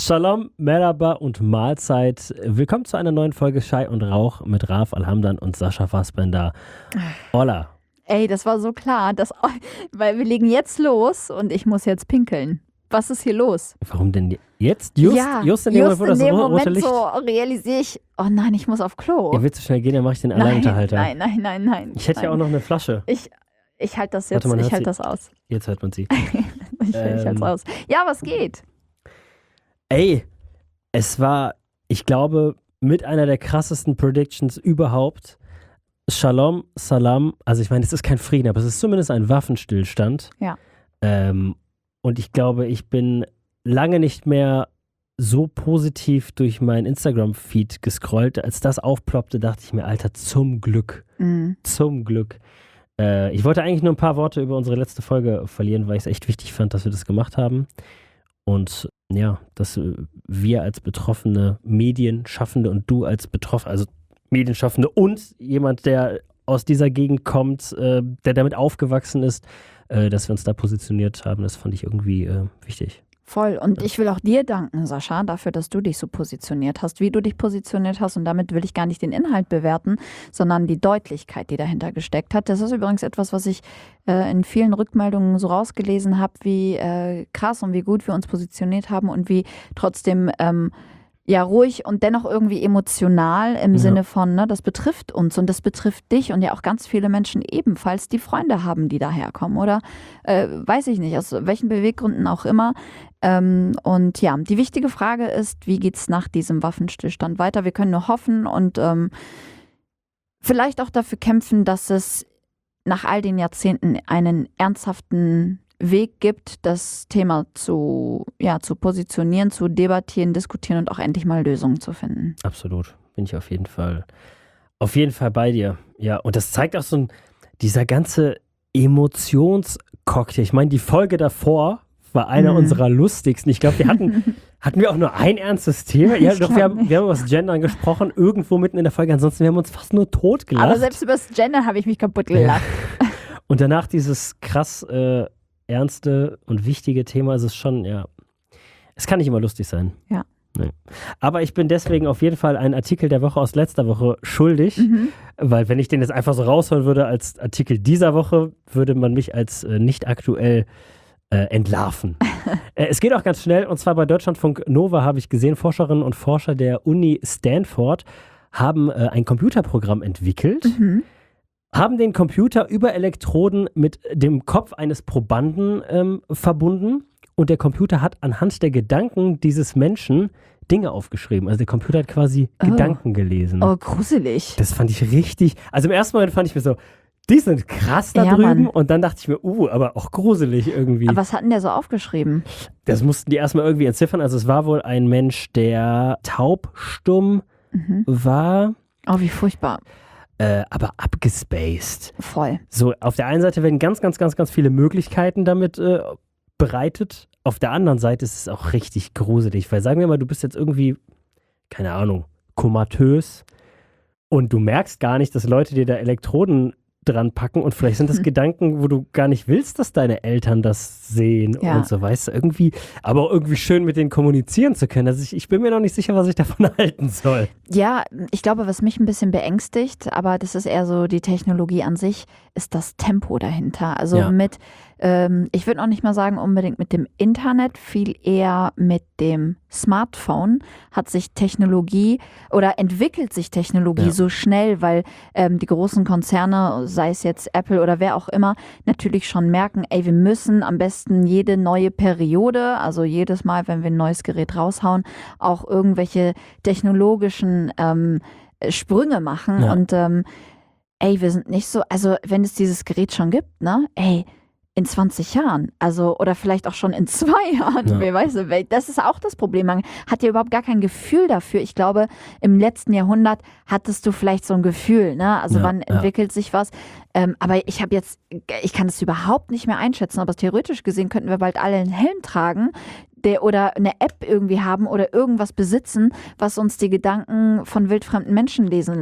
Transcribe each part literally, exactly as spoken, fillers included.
Shalom, Merhaba und Mahlzeit. Willkommen zu einer neuen Folge Schei und Rauch mit Raf Alhamdan und Sascha Fassbender. Hola. Ey, das war so klar, dass, weil wir legen jetzt los und ich muss jetzt pinkeln. Was ist hier los? Warum denn jetzt? Just, ja, just in dem just Moment, wo in das dem rote Moment Licht... so realisiere ich, oh nein, ich muss auf Klo. Ja, willst du schnell gehen, dann mache ich den nein, Alleinunterhalter. nein, nein, nein, nein. Ich hätte nein. ja auch noch eine Flasche. Ich, ich halte das jetzt, Warte, man ich hört halte sie. das aus. Jetzt hört man sie. ich Ähm. ich halte es aus. Ja, was geht? Ey, es war, ich glaube, mit einer der krassesten Predictions überhaupt. Shalom, Salam, also ich meine, es ist kein Frieden, aber es ist zumindest ein Waffenstillstand. Ja. Ähm, und ich glaube, ich bin lange nicht mehr so positiv durch meinen Instagram-Feed gescrollt. Als das aufploppte, dachte ich mir, Alter, zum Glück. Mhm. Zum Glück. Äh, ich wollte eigentlich nur ein paar Worte über unsere letzte Folge verlieren, weil ich es echt wichtig fand, dass wir das gemacht haben. Und ja, dass wir als betroffene Medienschaffende und du als betroffen, also Medienschaffende und jemand, der aus dieser Gegend kommt, äh, der damit aufgewachsen ist, äh, dass wir uns da positioniert haben, das fand ich irgendwie äh, wichtig. Voll. Und ich will auch dir danken, Sascha, dafür, dass du dich so positioniert hast, wie du dich positioniert hast. Und damit will ich gar nicht den Inhalt bewerten, sondern die Deutlichkeit, die dahinter gesteckt hat. Das ist übrigens etwas, was ich äh, in vielen Rückmeldungen so rausgelesen habe, wie äh, krass und wie gut wir uns positioniert haben und wie trotzdem ähm, ja ruhig und dennoch irgendwie emotional im Ja. Sinne von, ne, das betrifft uns und das betrifft dich und ja auch ganz viele Menschen ebenfalls, die Freunde haben, die daherkommen oder äh, weiß ich nicht, aus welchen Beweggründen auch immer. Ähm, und ja, die wichtige Frage ist, wie geht es nach diesem Waffenstillstand weiter? Wir können nur hoffen und ähm, vielleicht auch dafür kämpfen, dass es nach all den Jahrzehnten einen ernsthaften Weg gibt, das Thema zu, ja, zu positionieren, zu debattieren, diskutieren und auch endlich mal Lösungen zu finden. Absolut. Bin ich auf jeden Fall, auf jeden Fall bei dir. Ja, und das zeigt auch so ein, dieser ganze Emotionscocktail. Ich meine, die Folge davor war einer Mhm. unserer lustigsten. Ich glaube, wir hatten, hatten wir auch nur ein ernstes Thema. Ja, Ich doch, glaub wir haben, nicht. wir haben über das Gendern gesprochen, irgendwo mitten in der Folge. Ansonsten, wir haben uns fast nur tot gelacht. Aber selbst über das Gender habe ich mich kaputt gelacht. Und danach dieses krass äh, ernste und wichtige Thema ist es schon, ja, es kann nicht immer lustig sein. Ja. Nee. Aber ich bin deswegen auf jeden Fall einen Artikel der Woche aus letzter Woche schuldig, Mhm. weil wenn ich den jetzt einfach so rausholen würde als Artikel dieser Woche, würde man mich als äh, nicht aktuell äh, entlarven. äh, es geht auch ganz schnell, und zwar bei Deutschlandfunk Nova habe ich gesehen, Forscherinnen und Forscher der Uni Stanford haben äh, ein Computerprogramm entwickelt, Mhm. haben den Computer über Elektroden mit dem Kopf eines Probanden ähm, verbunden und der Computer hat anhand der Gedanken dieses Menschen Dinge aufgeschrieben. Also der Computer hat quasi Oh. Gedanken gelesen. Oh, gruselig. Das fand ich richtig, also im ersten Moment fand ich mir so, die sind krass da Ja, drüben Mann. und dann dachte ich mir, uh, aber auch gruselig irgendwie. Aber was hat denn der so aufgeschrieben? Das mussten die erstmal irgendwie entziffern. Also es war wohl ein Mensch, der taubstumm Mhm. war, Oh, wie furchtbar. äh, aber abgespaced. Voll. So, auf der einen Seite werden ganz, ganz, ganz, ganz viele Möglichkeiten damit äh, bereitet. Auf der anderen Seite ist es auch richtig gruselig, weil sagen wir mal, du bist jetzt irgendwie, keine Ahnung, komatös und du merkst gar nicht, dass Leute dir da Elektroden dran packen und vielleicht sind das Gedanken, wo du gar nicht willst, dass deine Eltern das sehen Ja. und so, weißt du, irgendwie, aber auch irgendwie schön mit denen kommunizieren zu können. Also ich, ich bin mir noch nicht sicher, was ich davon halten soll. Ja, ich glaube, was mich ein bisschen beängstigt, aber das ist eher so die Technologie an sich, ist das Tempo dahinter. Also Ja. mit, ähm, ich würde noch nicht mal sagen unbedingt mit dem Internet, viel eher mit dem Smartphone hat sich Technologie oder entwickelt sich Technologie Ja. so schnell, weil ähm, die großen Konzerne, sei es jetzt Apple oder wer auch immer, natürlich schon merken, ey, wir müssen am besten jede neue Periode, also jedes Mal, wenn wir ein neues Gerät raushauen, auch irgendwelche technologischen ähm, Sprünge machen. Ja. Und ähm, ey, wir sind nicht so, also wenn es dieses Gerät schon gibt, ne, ey, in zwanzig Jahren, also oder vielleicht auch schon in zwei Jahren, Ja. wer weiß, weil das ist auch das Problem. Man hat ja überhaupt gar kein Gefühl dafür. Ich glaube, im letzten Jahrhundert hattest du vielleicht so ein Gefühl, ne? Also Ja, wann ja. entwickelt sich was? Ähm, aber ich habe jetzt, ich kann das überhaupt nicht mehr einschätzen, aber theoretisch gesehen könnten wir bald alle einen Helm tragen, der oder eine App irgendwie haben oder irgendwas besitzen, was uns die Gedanken von wildfremden Menschen lesen lässt.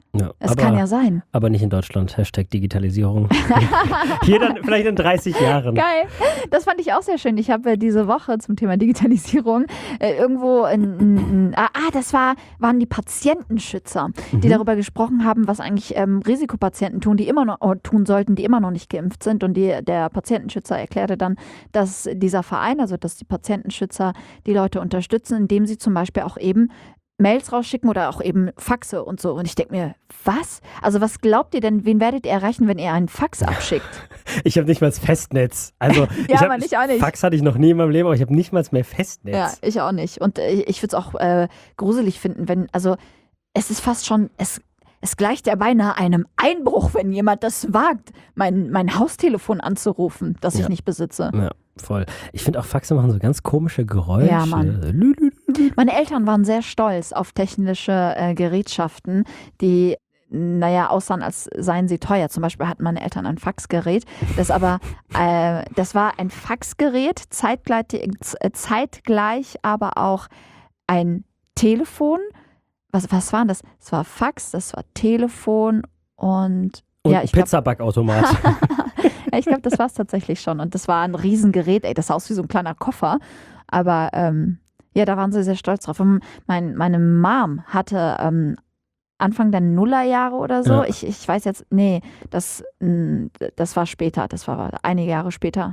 Ja, Es aber, kann ja sein. aber nicht in Deutschland. Hashtag Digitalisierung. Hier dann vielleicht in dreißig Jahren. Geil. Das fand ich auch sehr schön. Ich habe äh, diese Woche zum Thema Digitalisierung äh, irgendwo in, in, in ah, ah, das war, waren die Patientenschützer, die Mhm. darüber gesprochen haben, was eigentlich ähm, Risikopatienten tun, die immer noch oh, tun sollten, die immer noch nicht geimpft sind. Und die, der Patientenschützer erklärte dann, dass dieser Verein, also dass die Patientenschützer die Leute unterstützen, indem sie zum Beispiel auch eben Mails rausschicken oder auch eben Faxe und so. Und ich denke mir, was? Also was glaubt ihr denn, wen werdet ihr erreichen, wenn ihr einen Fax abschickt? Ich habe nicht mal das Festnetz. Also, Ja, ich hab, aber ich auch nicht. Fax hatte ich noch nie in meinem Leben, aber ich habe nicht mal mehr Festnetz. Ja, ich auch nicht. Und äh, ich würde es auch äh, gruselig finden, wenn, also es ist fast schon, es, es gleicht ja beinahe einem Einbruch, wenn jemand das wagt, mein, mein Haustelefon anzurufen, das ich Ja. nicht besitze. Ja, voll. Ich finde auch Faxe machen so ganz komische Geräusche. Ja, Mann. Lü, lü, lü. Meine Eltern waren sehr stolz auf technische äh, Gerätschaften, die, naja, aussahen, als seien sie teuer. Zum Beispiel hatten meine Eltern ein Faxgerät, das aber, äh, das war ein Faxgerät, zeitgleich, äh, zeitgleich aber auch ein Telefon. Was, was war das? Es war Fax, das war Telefon und, Und ja, ein ich glaube, Pizzabackautomat. ich glaub, das war es tatsächlich schon. Und das war ein Riesengerät, ey, das sah aus wie so ein kleiner Koffer. Aber ähm, ja, da waren sie sehr stolz drauf. Und mein, meine Mom hatte ähm, Anfang der Nullerjahre oder so, Ja. ich, ich weiß jetzt, nee, das, mh, das war später, das war einige Jahre später.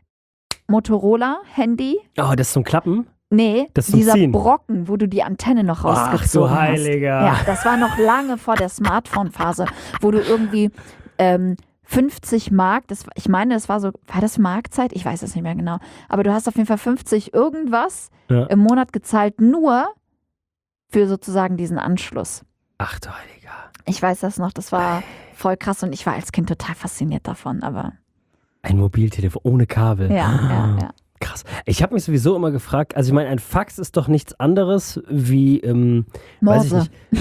Motorola, Handy, Oh, das ist zum Klappen? nee, Das zum dieser Ziehen. Brocken, wo du die Antenne noch Ach rausgezogen du hast. Heiliger. Ja, das war noch lange vor der Smartphone-Phase, wo du irgendwie ähm, fünfzig Mark, das, ich meine, das war so, war das Markzeit? Ich weiß es nicht mehr genau. Aber du hast auf jeden Fall fünfzig irgendwas Ja. im Monat gezahlt, nur für sozusagen diesen Anschluss. Ach du Heiliger. Ich weiß das noch, das war voll krass und ich war als Kind total fasziniert davon, aber Ein Mobiltelefon ohne Kabel. ja, ja, ja. Krass. Ich habe mich sowieso immer gefragt, also ich meine, ein Fax ist doch nichts anderes wie, ähm, weiß ich Morse. nicht.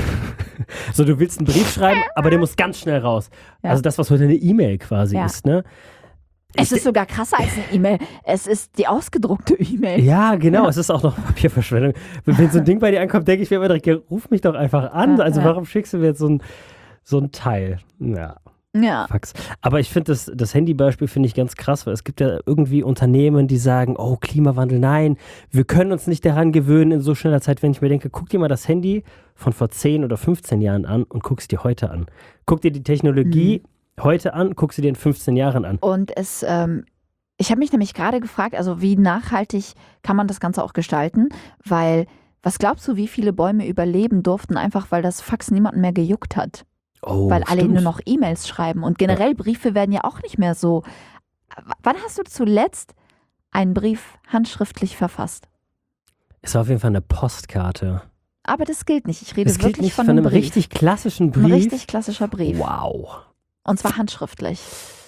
So, du willst einen Brief schreiben, aber der muss ganz schnell raus. Ja. Also das, was heute eine E-Mail quasi Ja. ist, ne? Es ist sogar krasser als eine E-Mail. Es ist die ausgedruckte E-Mail. Ja, genau. Ja. Es ist auch noch Papierverschwendung. Wenn wenn so ein Ding bei dir ankommt, denke ich mir immer direkt, ja, ruf mich doch einfach an. Ja, also ja. warum schickst du mir jetzt so ein, so ein Teil? Ja, Ja. Fax. Aber ich finde das, das Handybeispiel finde ich ganz krass, weil es gibt ja irgendwie Unternehmen, die sagen, oh, Klimawandel, nein, wir können uns nicht daran gewöhnen in so schneller Zeit. Wenn ich mir denke, guck dir mal das Handy von vor zehn oder fünfzehn Jahren an und guck es dir heute an. Guck dir die Technologie heute an, guck sie dir in fünfzehn Jahren an. Und es, ähm, ich habe mich nämlich gerade gefragt, also wie nachhaltig kann man das Ganze auch gestalten? Weil, was glaubst du, wie viele Bäume überleben durften, einfach weil das Fax niemanden mehr gejuckt hat? Oh, weil alle stimmt. nur noch E-Mails schreiben. Und generell Briefe werden ja auch nicht mehr so. W- Wann hast du zuletzt einen Brief handschriftlich verfasst? Es war auf jeden Fall eine Postkarte. Aber das gilt nicht. Ich rede Es gilt wirklich nicht von, von einem Brief. richtig klassischen Ein Brief. richtig klassischer Brief. Wow. Und zwar handschriftlich.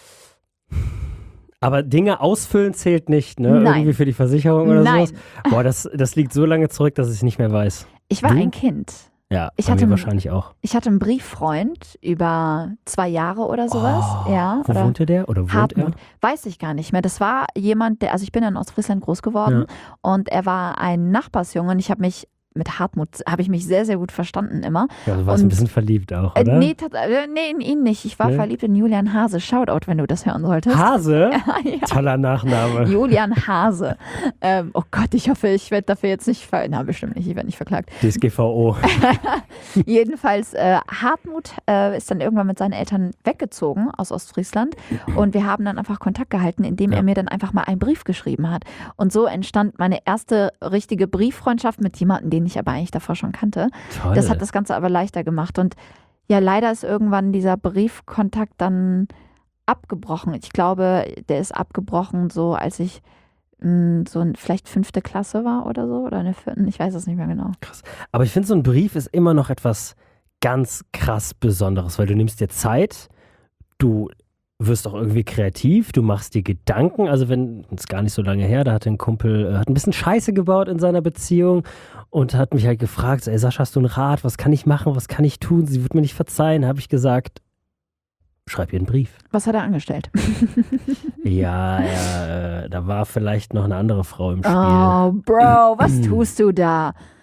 Aber Dinge ausfüllen zählt nicht, ne? Nein. Irgendwie für die Versicherung oder Nein. sowas. Boah, das, das liegt so lange zurück, dass ich es nicht mehr weiß. Ich war Du? ein Kind. Ja, Ich bei hatte mir ein- wahrscheinlich auch. Ich hatte einen Brieffreund über zwei Jahre oder sowas. Oh, ja, Wo oder wohnte der? Oder wohnt Hartmut. er? Weiß ich gar nicht mehr. Das war jemand, der, also ich bin in Ostfriesland groß geworden und er war ein Nachbarsjunge und ich habe mich mit Hartmut habe ich mich sehr, sehr gut verstanden immer. Ja, du warst Und- ein bisschen verliebt auch, Äh, oder? nee, tat- äh, nee, in ihn nicht. Ich war Nee? verliebt in Julian Hase. Shoutout, wenn du das hören solltest. Hase? ja. Toller Nachname. Julian Hase. ähm, oh Gott, ich hoffe, ich werde dafür jetzt nicht ver... Na, bestimmt nicht, ich werde nicht verklagt. D S G V O. Jedenfalls, äh, Hartmut äh, ist dann irgendwann mit seinen Eltern weggezogen aus Ostfriesland und wir haben dann einfach Kontakt gehalten, indem Ja. er mir dann einfach mal einen Brief geschrieben hat. Und so entstand meine erste richtige Brieffreundschaft mit jemandem, den ich aber eigentlich davor schon kannte. Toll. Das hat das Ganze aber leichter gemacht. Und ja, leider ist irgendwann dieser Briefkontakt dann abgebrochen. Ich glaube, der ist abgebrochen, so als ich mh, so ein- vielleicht fünfte Klasse war oder so, oder eine vierten, ich weiß es nicht mehr genau. Aber ich finde, so ein Brief ist immer noch etwas ganz krass Besonderes, weil du nimmst dir Zeit, du wirst auch irgendwie kreativ, du machst dir Gedanken. Also wenn, das ist gar nicht so lange her, da hat ein Kumpel, äh, hat ein bisschen Scheiße gebaut in seiner Beziehung und hat mich halt gefragt, so, ey Sascha, hast du einen Rat, was kann ich machen, was kann ich tun? Sie wird mir nicht verzeihen. Habe ich gesagt, schreib ihr einen Brief. Was hat er angestellt? Ja, ja äh, da war vielleicht noch eine andere Frau im Spiel. Oh, Bro, was tust du da?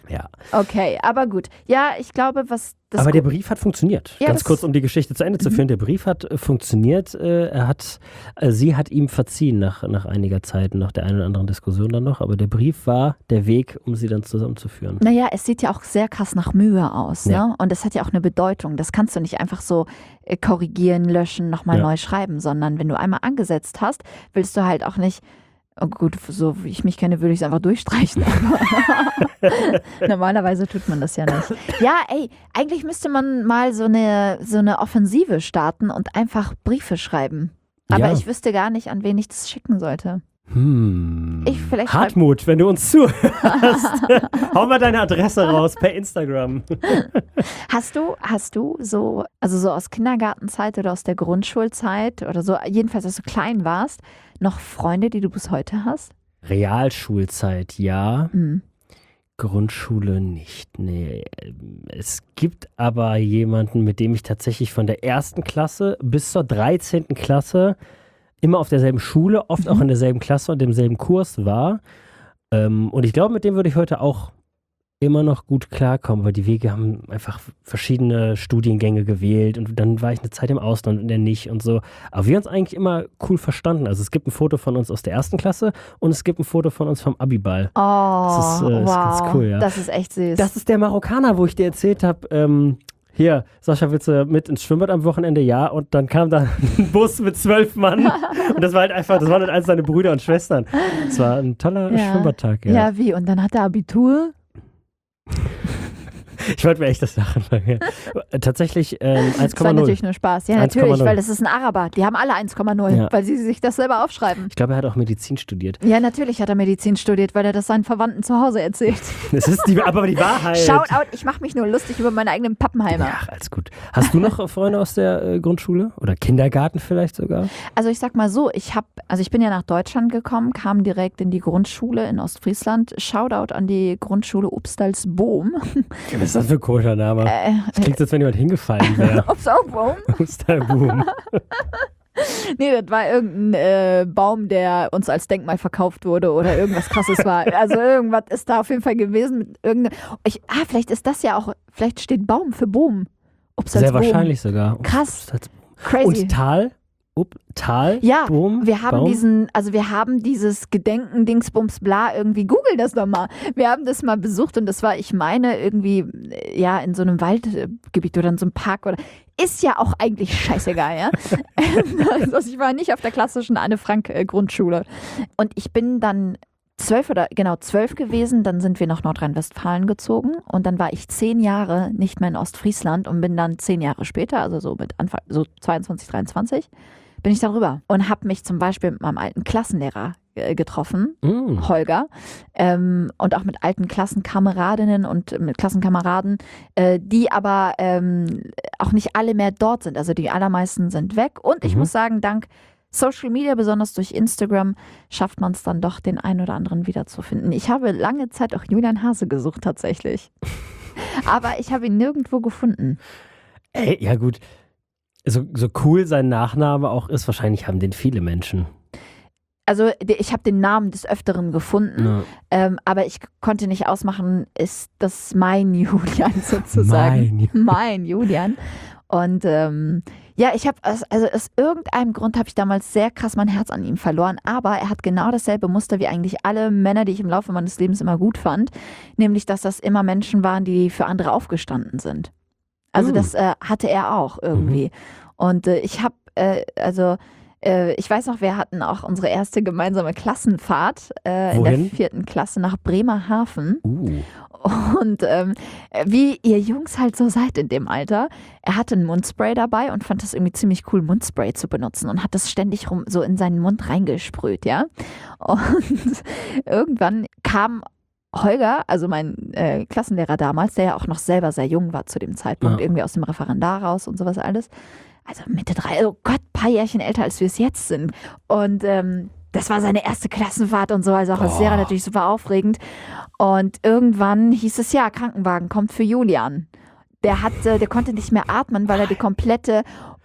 Ja. Okay, aber gut. Ja, ich glaube, was das Aber der Gu- Brief hat funktioniert. Ja, Ganz das- kurz, um die Geschichte zu Ende zu Mhm. führen. Der Brief hat äh, funktioniert. Äh, er hat, äh, sie hat ihm verziehen nach, nach einiger Zeit, nach der einen oder anderen Diskussion dann noch. Aber der Brief war der Weg, um sie dann zusammenzuführen. Naja, es sieht ja auch sehr krass nach Mühe aus, ne? Ja. Und das hat ja auch eine Bedeutung. Das kannst du nicht einfach so äh, korrigieren, löschen, nochmal Ja. neu schreiben, sondern wenn du einmal angesetzt hast, willst du halt auch nicht, oh gut, so wie ich mich kenne, würde ich es einfach durchstreichen. Aber normalerweise tut man das ja nicht. Ja, ey, eigentlich müsste man mal so eine, so eine Offensive starten und einfach Briefe schreiben. Aber Ja. ich wüsste gar nicht, an wen ich das schicken sollte. Hm. Ich vielleicht schreib- Hartmut, wenn du uns zuhörst, hau mal deine Adresse raus per Instagram. Hast du, hast du so, also so aus Kindergartenzeit oder aus der Grundschulzeit oder so, jedenfalls als du klein warst, noch Freunde, die du bis heute hast? Realschulzeit, ja. Mhm. Grundschule nicht, nee. Es gibt aber jemanden, mit dem ich tatsächlich von der ersten Klasse bis zur dreizehnten Klasse immer auf derselben Schule, oft Mhm. auch in derselben Klasse und demselben Kurs war. Ähm, und ich glaube, mit dem würde ich heute auch immer noch gut klarkommen, weil die Wege haben einfach verschiedene Studiengänge gewählt und dann war ich eine Zeit im Ausland und der nicht und so. Aber wir haben uns eigentlich immer cool verstanden. Also es gibt ein Foto von uns aus der ersten Klasse und es gibt ein Foto von uns vom Abiball. Oh, Das ist, äh, wow. ist ganz cool, ja. Das ist echt süß. Das ist der Marokkaner, wo ich dir erzählt habe, ähm, hier, Sascha, willst du mit ins Schwimmbad am Wochenende? Ja, und dann kam da ein Bus mit zwölf Mann und das war halt einfach, das waren halt alles seine Brüder und Schwestern. Es war ein toller Ja. Schwimmbadtag, ja. ja, wie? Und dann hat er Abitur? Ich wollte mir echt das Lachen fangen. Ja. Tatsächlich ähm, Das war eins Komma null. natürlich nur Spaß. Ja, eins Komma natürlich, null. weil das ist ein Araber. Die haben alle eins Komma null, Ja. weil sie sich das selber aufschreiben. Ich glaube, er hat auch Medizin studiert. Ja, natürlich hat er Medizin studiert, weil er das seinen Verwandten zu Hause erzählt. Das ist die, aber die Wahrheit. Shout out, ich mache mich nur lustig über meine eigenen Pappenheimer. Ach, alles gut. Hast du noch Freunde aus der äh, Grundschule? Oder Kindergarten vielleicht sogar? Also ich sag mal so, ich habe, also ich bin ja nach Deutschland gekommen, kam direkt in die Grundschule in Ostfriesland. Shoutout an die Grundschule Upstalsboom. Was ist das für ein komischer Name? Äh, Das klingt, als wenn jemand hingefallen wäre. Upstalsboom? Boom. Nee, das war irgendein äh, Baum, der uns als Denkmal verkauft wurde oder irgendwas Krasses war. Also irgendwas ist da auf jeden Fall gewesen mit irgendeinem. Ich, ah, vielleicht ist das ja auch, vielleicht steht Baum für Boom. Sehr wahrscheinlich sogar. Krass. Upstalsboom. Crazy. Und Tal? Up, Tal? Ja, Boom, wir haben Baum? diesen, also wir haben dieses Gedenken, Dingsbums, bla, irgendwie, google das doch mal. Wir haben das mal besucht und das war, ich meine, irgendwie, äh, ja, in so einem Waldgebiet oder in so einem Park oder, ist ja auch eigentlich scheißegal, ja. Also ich war nicht auf der klassischen Anne-Frank-Grundschule. Und ich bin dann zwölf oder, genau, zwölf gewesen, dann sind wir nach Nordrhein-Westfalen gezogen und dann war ich zehn Jahre nicht mehr in Ostfriesland und bin dann zehn Jahre später, also so mit Anfang, so zweiundzwanzig, dreiundzwanzig, bin ich darüber und habe mich zum Beispiel mit meinem alten Klassenlehrer äh, getroffen, Mm. Holger, ähm, und auch mit alten Klassenkameradinnen und mit Klassenkameraden, äh, die aber ähm, auch nicht alle mehr dort sind. Also die allermeisten sind weg. Und ich Mhm. muss sagen, dank Social Media, besonders durch Instagram, schafft man es dann doch, den einen oder anderen wiederzufinden. Ich habe lange Zeit auch Julian Hase gesucht, tatsächlich. Aber ich habe ihn nirgendwo gefunden. Ey, ja gut. So, so cool sein Nachname auch ist, wahrscheinlich haben den viele Menschen. Also de- ich habe den Namen des Öfteren gefunden, Ja. ähm, aber ich konnte nicht ausmachen, ist das mein Julian sozusagen. Mein. Mein Julian. Und ähm, ja, ich habe, also aus irgendeinem Grund habe ich damals sehr krass mein Herz an ihm verloren, aber er hat genau dasselbe Muster wie eigentlich alle Männer, die ich im Laufe meines Lebens immer gut fand, nämlich, dass das immer Menschen waren, die für andere aufgestanden sind. Also Mm. das äh, hatte er auch irgendwie. Und äh, ich habe, äh, also äh, ich weiß noch, wir hatten auch unsere erste gemeinsame Klassenfahrt äh, in der Wohin? vierten Klasse nach Bremerhaven. Uh. Und ähm, wie ihr Jungs halt so seid in dem Alter, er hatte ein Mundspray dabei und fand das irgendwie ziemlich cool, Mundspray zu benutzen und hat das ständig rum so in seinen Mund reingesprüht, ja. Und irgendwann kam Holger, also mein äh, Klassenlehrer damals, der ja auch noch selber sehr jung war zu dem Zeitpunkt, Ja. irgendwie aus dem Referendar raus und sowas alles. Also Mitte drei, oh Gott, ein paar Jährchen älter, als wir es jetzt sind. Und ähm, das war seine erste Klassenfahrt und so, also auch als Boah. Lehrer natürlich super aufregend. Und irgendwann hieß es, ja, Krankenwagen kommt für Julian. der hatte, der konnte nicht mehr atmen, weil er die komplette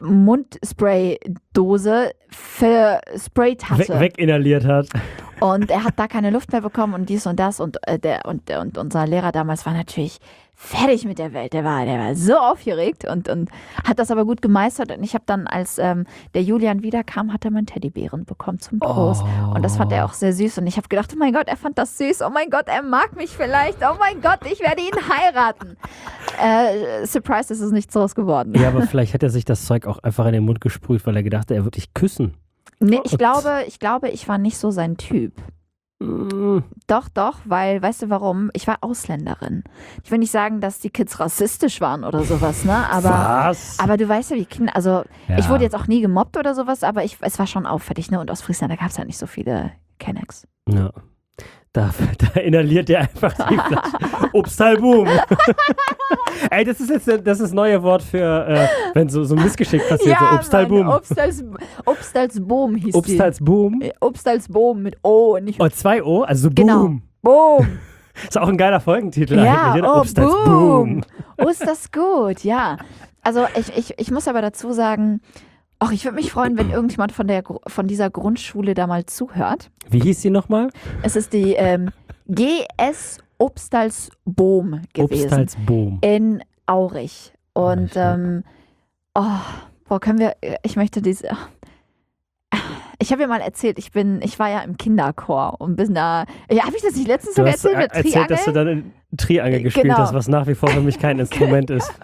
Mundspray-Dose versprayt hatte. We- weginhaliert hat. Und er hat da keine Luft mehr bekommen und dies und das. Und, äh, der, und, und unser Lehrer damals war natürlich fertig mit der Welt. Der war, der war so aufgeregt und, und hat das aber gut gemeistert. Und ich habe dann, als ähm, der Julian wiederkam, hat er meinen Teddybären bekommen zum Trost. Oh. Und das fand er auch sehr süß. Und ich habe gedacht, oh mein Gott, er fand das süß. Oh mein Gott, er mag mich vielleicht. Oh mein Gott, ich werde ihn heiraten. Äh, surprise, ist es nichts draus geworden. Ja, aber vielleicht hat er sich das Zeug auch einfach in den Mund gesprüht, weil er gedacht hat, er würde dich küssen. Nee, ich glaube, ich glaube, ich war nicht so sein Typ. Mm. Doch, doch, weil, weißt du warum? Ich war Ausländerin. Ich will nicht sagen, dass die Kids rassistisch waren oder sowas, ne? Aber, Was? aber du weißt ja, wie Kinder, also Ja. ich wurde jetzt auch nie gemobbt oder sowas, aber ich, es war schon auffällig, ne? Und aus Friesland, da gab es halt nicht so viele Kennex. Ja. Da, da inhaliert der einfach die Flasche. Obstalboom. Ey, das ist jetzt das, ist das neue Wort für, äh, wenn so, so ein Missgeschick passiert. so Obstalboom. Mann, Obstals, Obstalsboom hieß Obstalsboom. die. Obstalsboom mit O und nicht Oh, zwei O, also so Genau. Boom. Boom. Ist auch ein geiler Folgentitel Ja, eigentlich. Oder? oh, Obstalsboom. boom. Oh, ist das gut, ja. Also ich, ich, ich muss aber dazu sagen, ach, ich würde mich freuen, wenn irgendjemand von, der, Gru- von dieser Grundschule da mal zuhört. Wie hieß die nochmal? Es ist die ähm, G S Obstalsboom gewesen Obstalsboom. in Aurich. Und Aurich, ja. ähm, oh, boah, können wir, ich möchte diese, ich habe ja mal erzählt, ich bin, ich war ja im Kinderchor und bin da, ja, habe ich das nicht letztens Du sogar hast erzählt mit erzählt, dass du Triangel? dann in Triangel gespielt Genau. hast, was nach wie vor für mich kein Instrument ist.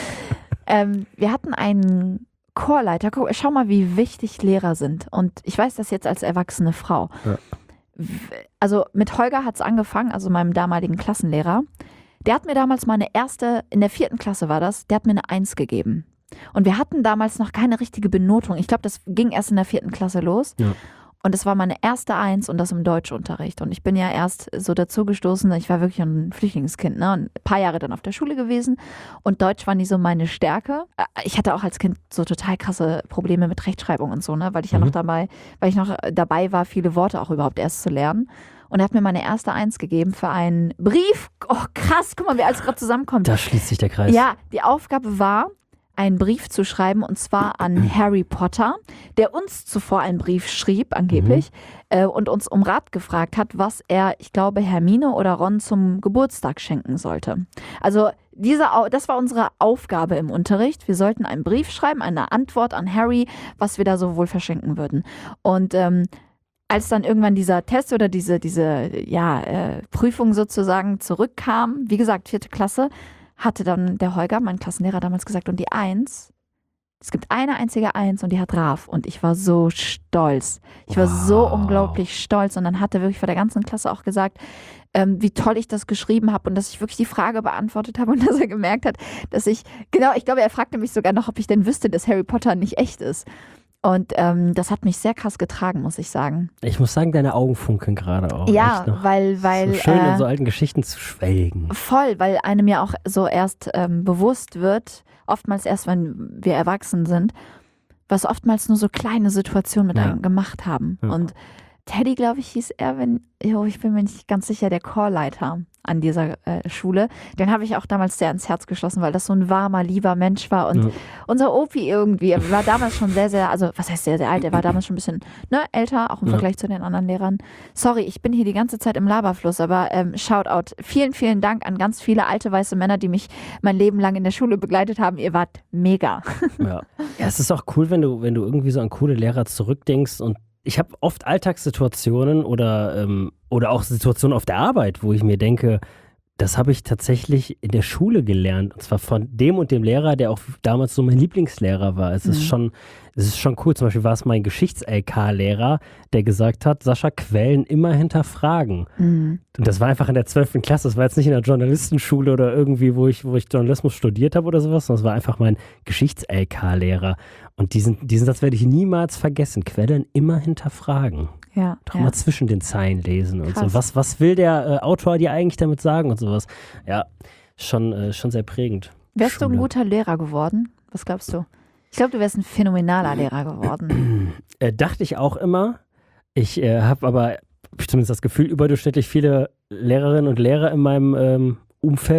Ähm, wir hatten einen Chorleiter. Guck, schau mal, wie wichtig Lehrer sind. Und ich weiß das jetzt als erwachsene Frau. Ja. W- Also mit Holger hat es angefangen, also meinem damaligen Klassenlehrer. Der hat mir damals meine erste, in der vierten Klasse war das, der hat mir eine Eins gegeben. Und wir hatten damals noch keine richtige Benotung. Ich glaube, das ging erst in der vierten Klasse los. Ja. Und es war meine erste Eins und das im Deutschunterricht. Und ich bin ja erst so dazugestoßen, ich war wirklich ein Flüchtlingskind, ne? Und ein paar Jahre dann auf der Schule gewesen. Und Deutsch war nie so meine Stärke. Äh, Ich hatte auch als Kind so total krasse Probleme mit Rechtschreibung und so, ne? Weil ich ja Mhm. noch dabei, weil ich noch dabei war, viele Worte auch überhaupt erst zu lernen. Und er hat mir meine erste Eins gegeben für einen Brief. Oh, krass, guck mal, wie alles gerade zusammenkommt. Da schließt sich der Kreis. Ja, die Aufgabe war, einen Brief zu schreiben, und zwar an Harry Potter, der uns zuvor einen Brief schrieb, angeblich, äh, und uns um Rat gefragt hat, was er, ich glaube, Hermine oder Ron zum Geburtstag schenken sollte. Also diese, Au- das war unsere Aufgabe im Unterricht. Wir sollten einen Brief schreiben, eine Antwort an Harry, was wir da so wohl verschenken würden. Und ähm, als dann irgendwann dieser Test oder diese, diese ja, äh, Prüfung sozusagen zurückkam, wie gesagt, vierte Klasse, hatte dann der Holger, mein Klassenlehrer, damals gesagt, und die Eins, es gibt eine einzige Eins und die hat Raf. Und ich war so stolz. Ich war so Wow. unglaublich stolz. Und dann hat er wirklich vor der ganzen Klasse auch gesagt, ähm, wie toll ich das geschrieben habe und dass ich wirklich die Frage beantwortet habe und dass er gemerkt hat, dass ich, genau, ich glaube, er fragte mich sogar noch, ob ich denn wüsste, dass Harry Potter nicht echt ist. Und ähm, das hat mich sehr krass getragen, muss ich sagen. Ich muss sagen, deine Augen funkeln gerade auch. ja, Echt noch. weil, weil so schön äh, in so alten Geschichten zu schwelgen. voll, weil einem ja auch so erst ähm, bewusst wird, oftmals erst, wenn wir erwachsen sind, was oftmals nur so kleine Situationen mit Ja. einem gemacht haben. Ja. Und Teddy, glaube ich, hieß er, wenn, jo, ich bin mir nicht ganz sicher, der Chorleiter an dieser äh, Schule. Den habe ich auch damals sehr ins Herz geschlossen, weil das so ein warmer, lieber Mensch war. Und Ja. unser Opi irgendwie, er war damals schon sehr, sehr, also was heißt sehr, sehr alt, er war damals schon ein bisschen ne, älter, auch im Ja. Vergleich zu den anderen Lehrern. Sorry, ich bin hier die ganze Zeit im Laberfluss, aber ähm, Shoutout. Vielen, vielen Dank an ganz viele alte weiße Männer, die mich mein Leben lang in der Schule begleitet haben. Ihr wart mega. Ja. Ja, es ist auch cool, wenn du, wenn du irgendwie so an coole Lehrer zurückdenkst. Und ich habe oft Alltagssituationen oder, ähm, oder auch Situationen auf der Arbeit, wo ich mir denke, das habe ich tatsächlich in der Schule gelernt. Und zwar von dem und dem Lehrer, der auch damals so mein Lieblingslehrer war. Es ist Mhm. schon, es ist schon cool. Zum Beispiel war es mein Geschichts-L K-Lehrer, der gesagt hat, Sascha, Quellen immer hinterfragen. Mhm. Und das war einfach in der zwölften Klasse. Das war jetzt nicht in der Journalistenschule oder irgendwie, wo ich, wo ich Journalismus studiert habe oder sowas, sondern es war einfach mein Geschichts-L K-Lehrer. Und diesen, diesen Satz werde ich niemals vergessen. Quellen immer hinterfragen. Ja, Doch ja. mal zwischen den Zeilen lesen und Krass. so. Was, was will der äh, Autor dir eigentlich damit sagen und sowas? Ja, schon, äh, schon sehr prägend. Wärst du ein Schule. guter Lehrer geworden? Was glaubst du? Ich glaube, du wärst ein phänomenaler Lehrer geworden. Äh, dachte ich auch immer. Ich äh, habe aber zumindest das Gefühl, überdurchschnittlich viele Lehrerinnen und Lehrer in meinem ähm, Umfeld,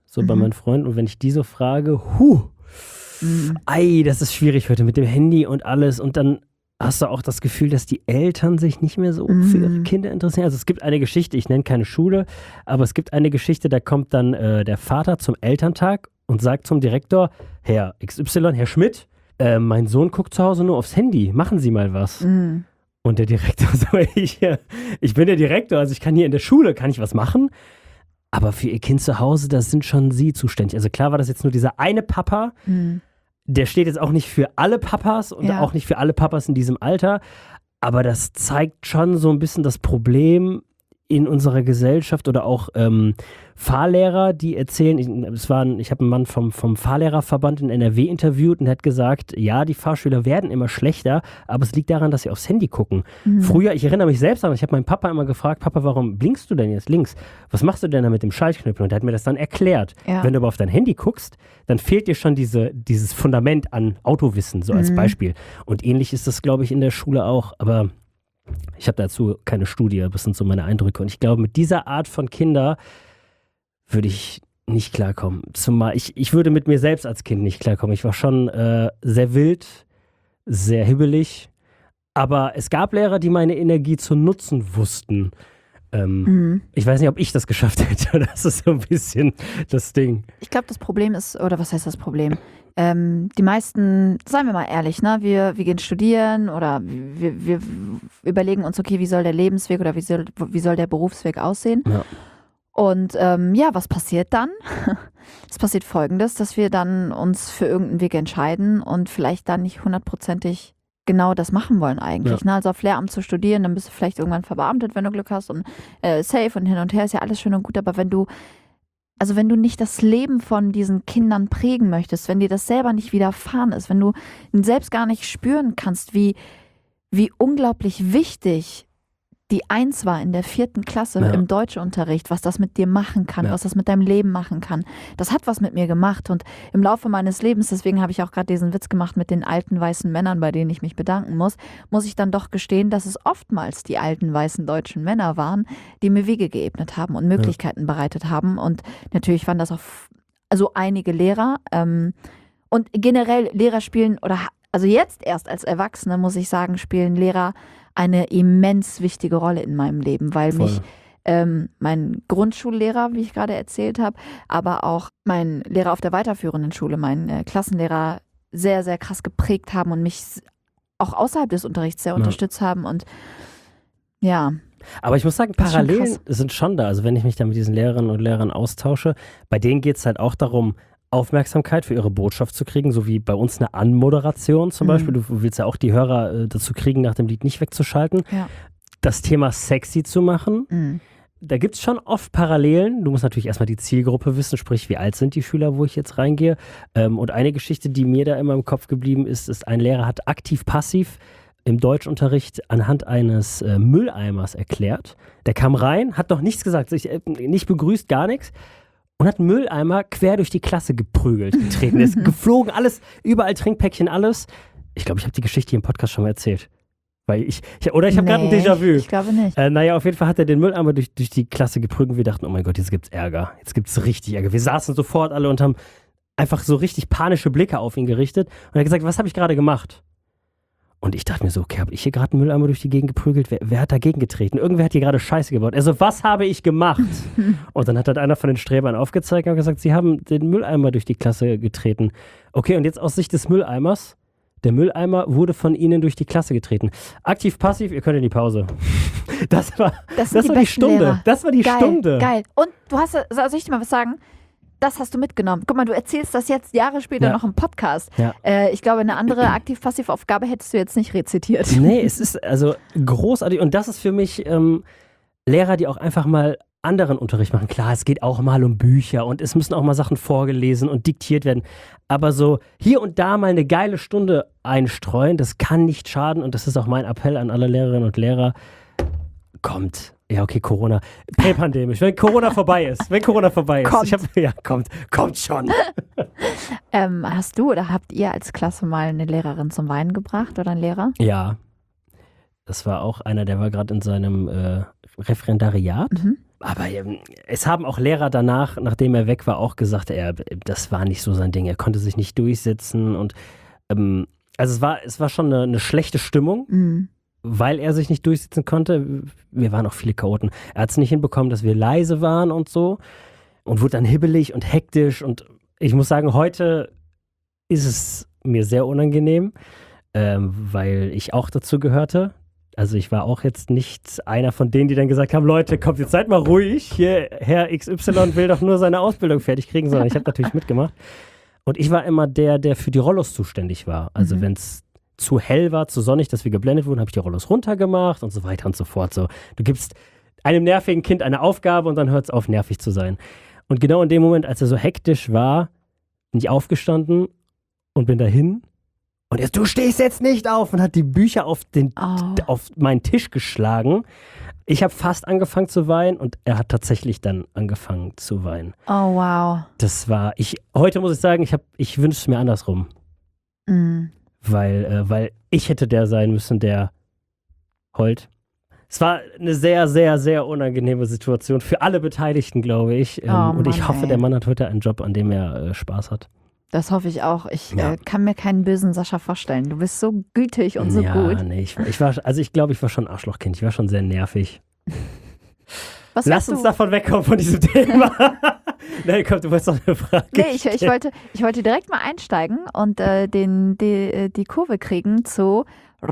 so Mhm. bei meinen Freunden. Und wenn ich die so frage, huh, Mhm. ei, das ist schwierig heute mit dem Handy und alles. Und dann hast du auch das Gefühl, dass die Eltern sich nicht mehr so für ihre Mhm. Kinder interessieren. Also es gibt eine Geschichte, ich nenne keine Schule, aber es gibt eine Geschichte, da kommt dann äh, der Vater zum Elterntag und sagt zum Direktor, Herr X Y, Herr Schmidt, äh, mein Sohn guckt zu Hause nur aufs Handy, machen Sie mal was. Mhm. Und der Direktor so, ich, äh, ich bin der Direktor, also ich kann hier in der Schule, kann ich was machen? Aber für ihr Kind zu Hause, da sind schon Sie zuständig. Also klar war das jetzt nur dieser eine Papa, Mhm. der steht jetzt auch nicht für alle Papas und Ja. auch nicht für alle Papas in diesem Alter, aber das zeigt schon so ein bisschen das Problem in unserer Gesellschaft oder auch ähm, Fahrlehrer, die erzählen, ich, es war ein, ich habe einen Mann vom, vom Fahrlehrerverband in N R W interviewt und der hat gesagt, ja, die Fahrschüler werden immer schlechter, aber es liegt daran, dass sie aufs Handy gucken. Mhm. Früher, ich erinnere mich selbst daran, ich habe meinen Papa immer gefragt, Papa, warum blinkst du denn jetzt links? Was machst du denn da mit dem Schaltknüppel? Und er hat mir das dann erklärt. Ja. Wenn du aber auf dein Handy guckst, dann fehlt dir schon diese, dieses Fundament an Autowissen, so als Mhm. Beispiel. Und ähnlich ist das, glaube ich, in der Schule auch, aber ich habe dazu keine Studie, das sind so meine Eindrücke. Und ich glaube, mit dieser Art von Kinder würde ich nicht klarkommen. Zumal ich, ich würde mit mir selbst als Kind nicht klarkommen. Ich war schon äh, sehr wild, sehr hibbelig, aber es gab Lehrer, die meine Energie zu nutzen wussten. Ähm, Mhm. Ich weiß nicht, ob ich das geschafft hätte. Das ist so ein bisschen das Ding. Ich glaube, das Problem ist, oder was heißt das Problem? Ähm, die meisten, seien wir mal ehrlich, ne, wir, wir gehen studieren oder wir, wir überlegen uns, okay, wie soll der Lebensweg oder wie soll, wie soll der Berufsweg aussehen? Ja. Und ähm, ja, was passiert dann? Es passiert Folgendes, dass wir dann uns für irgendeinen Weg entscheiden und vielleicht dann nicht hundertprozentig genau das machen wollen eigentlich. Ja. Ne? Also auf Lehramt zu studieren, dann bist du vielleicht irgendwann verbeamtet, wenn du Glück hast und äh, safe und hin und her ist ja alles schön und gut, aber wenn du Also wenn du nicht das Leben von diesen Kindern prägen möchtest, wenn dir das selber nicht widerfahren ist, wenn du selbst gar nicht spüren kannst, wie, wie unglaublich wichtig die Eins war in der vierten Klasse Ja. im Deutschunterricht, was das mit dir machen kann, Ja. was das mit deinem Leben machen kann. Das hat was mit mir gemacht und im Laufe meines Lebens, deswegen habe ich auch gerade diesen Witz gemacht mit den alten weißen Männern, bei denen ich mich bedanken muss, muss ich dann doch gestehen, dass es oftmals die alten weißen deutschen Männer waren, die mir Wege geebnet haben und Möglichkeiten bereitet haben. Und natürlich waren das auch also einige Lehrer ähm, und generell Lehrer spielen oder also jetzt erst als Erwachsene muss ich sagen, spielen Lehrer eine immens wichtige Rolle in meinem Leben, weil Voll. mich ähm, mein Grundschullehrer, wie ich gerade erzählt habe, aber auch mein Lehrer auf der weiterführenden Schule, mein äh, Klassenlehrer sehr, sehr krass geprägt haben und mich s- auch außerhalb des Unterrichts sehr Ja. unterstützt haben und ja, Aber ich muss sagen, Das ist schon Parallelen krass. sind schon da. Also wenn ich mich da mit diesen Lehrerinnen und Lehrern austausche, bei denen geht es halt auch darum, Aufmerksamkeit für ihre Botschaft zu kriegen, so wie bei uns eine Anmoderation zum Mhm. Beispiel. Du willst ja auch die Hörer äh, dazu kriegen, nach dem Lied nicht wegzuschalten. Ja. Das Thema sexy zu machen, mm, da gibt es schon oft Parallelen. Du musst natürlich erstmal die Zielgruppe wissen, sprich, wie alt sind die Schüler, wo ich jetzt reingehe. Ähm, und eine Geschichte, die mir da immer im Kopf geblieben ist, ist, ein Lehrer hat aktiv-passiv im Deutschunterricht anhand eines äh, Mülleimers erklärt. Der kam rein, hat noch nichts gesagt, sich äh, nicht begrüßt, gar nichts. Und hat einen Mülleimer quer durch die Klasse geprügelt, getreten. Der ist geflogen, alles, überall Trinkpäckchen, alles. Ich glaube, ich habe die Geschichte hier im Podcast schon mal erzählt. Weil ich, ich oder ich habe gerade ein nee, Déjà-vu. Ich glaube nicht. Äh, naja, auf jeden Fall hat er den Mülleimer durch, durch die Klasse geprügelt. Wir dachten, oh mein Gott, jetzt gibt's Ärger. Jetzt gibt's richtig Ärger. Wir saßen sofort alle und haben einfach so richtig panische Blicke auf ihn gerichtet. Und er hat gesagt, was habe ich gerade gemacht? Und ich dachte mir so, okay, habe ich hier gerade einen Mülleimer durch die Gegend geprügelt? Wer, wer hat dagegen getreten? Irgendwer hat hier gerade Scheiße gebaut. Also, was habe ich gemacht? Und dann hat halt einer von den Strebern aufgezeigt und gesagt, sie haben den Mülleimer durch die Klasse getreten. Okay, und jetzt aus Sicht des Mülleimers. Der Mülleimer wurde von ihnen durch die Klasse getreten. Aktiv, passiv, ihr könnt in die Pause. Das war, Das sind das die war die besten Stunde. Lehrer. Das war die Geil, Stunde. geil. Und du hast, soll ich dir mal was sagen? Das hast du mitgenommen. Guck mal, du erzählst das jetzt Jahre später Ja. noch im Podcast. Ja. Äh, ich glaube, eine andere Aktiv-Passiv-Aufgabe hättest du jetzt nicht rezitiert. Nee, es ist also großartig. Und das ist für mich ähm, Lehrer, die auch einfach mal anderen Unterricht machen. Klar, es geht auch mal um Bücher und es müssen auch mal Sachen vorgelesen und diktiert werden. Aber so hier und da mal eine geile Stunde einstreuen, das kann nicht schaden. Und das ist auch mein Appell an alle Lehrerinnen und Lehrer. Kommt. Ja, okay, Corona. Präpandemisch. Wenn Corona vorbei ist. Wenn Corona vorbei ist. Kommt. Ich hab, ja, kommt. Kommt schon. Ähm, hast du oder habt ihr als Klasse mal eine Lehrerin zum Weinen gebracht oder einen Lehrer? Ja. Das war auch einer, der war gerade in seinem äh, Referendariat. Mhm. aber ähm, es haben auch Lehrer danach, nachdem er weg war, auch gesagt, er, das war nicht so sein Ding. Er konnte sich nicht durchsetzen und ähm, also es war, es war schon eine, eine schlechte Stimmung, Mhm. weil er sich nicht durchsetzen konnte. Wir waren auch viele Chaoten. Er hat es nicht hinbekommen, dass wir leise waren und so und wurde dann hibbelig und hektisch und ich muss sagen, heute ist es mir sehr unangenehm, ähm, weil ich auch dazu gehörte. Also ich war auch jetzt nicht einer von denen, die dann gesagt haben, Leute, kommt, jetzt seid mal ruhig, hier Herr X Y will doch nur seine Ausbildung fertig kriegen, sondern ich habe natürlich mitgemacht. Und ich war immer der, der für die Rollos zuständig war. Also Mhm. wenn es zu hell war, zu sonnig, dass wir geblendet wurden, habe ich die Rollos runtergemacht und so weiter und so fort. So, du gibst einem nervigen Kind eine Aufgabe und dann hört es auf, nervig zu sein. Und genau in dem Moment, als er so hektisch war, bin ich aufgestanden und bin dahin. Und er, du stehst jetzt nicht auf und hat die Bücher auf, den, Oh. auf meinen Tisch geschlagen. Ich habe fast angefangen zu weinen und er hat tatsächlich dann angefangen zu weinen. Oh, wow. Das war, ich, heute muss ich sagen, ich, hab- ich wünsche es mir andersrum. Mhm. Weil, äh, weil ich hätte der sein müssen, der heult. Es war eine sehr, sehr, sehr unangenehme Situation für alle Beteiligten, glaube ich. Ähm, Oh und ich Mann, hoffe, ey. der Mann hat heute einen Job, an dem er äh, Spaß hat. Das hoffe ich auch. Ich Ja. äh, kann mir keinen bösen Sascha vorstellen. Du bist so gütig und so ja, gut. nee, ich, ich war, also ich glaube, ich war schon ein Arschlochkind. Ich war schon sehr nervig. Was Lass wärst uns du? davon wegkommen von diesem Thema. Nein, komm, du wolltest noch eine Frage Nee, ich, ich, stellen. wollte, ich wollte direkt mal einsteigen und äh, den, die, äh, die Kurve kriegen zu.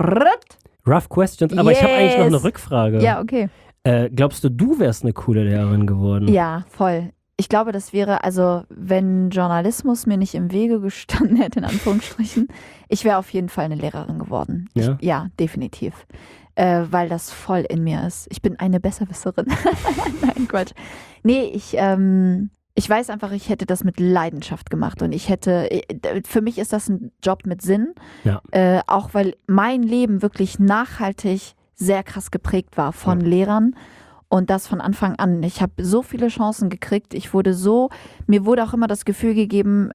Rough Questions, aber ich habe eigentlich noch eine Yes. Rückfrage. Ja, okay. Äh, glaubst du, du wärst eine coole Lehrerin geworden? Ja, voll. Ich glaube, das wäre, also, wenn Journalismus mir nicht im Wege gestanden hätte, in Anführungsstrichen, ich wäre auf jeden Fall eine Lehrerin geworden. Ja? Ich, ja, definitiv. Äh, weil das voll in mir ist. Ich bin eine Besserwisserin. Nein, Quatsch. Nee, ich, ähm, ich weiß einfach, ich hätte das mit Leidenschaft gemacht und ich hätte, äh, für mich ist das ein Job mit Sinn, Ja. äh, auch weil mein Leben wirklich nachhaltig sehr krass geprägt war von Ja. Lehrern und das von Anfang an. Ich habe so viele Chancen gekriegt, ich wurde so, mir wurde auch immer das Gefühl gegeben,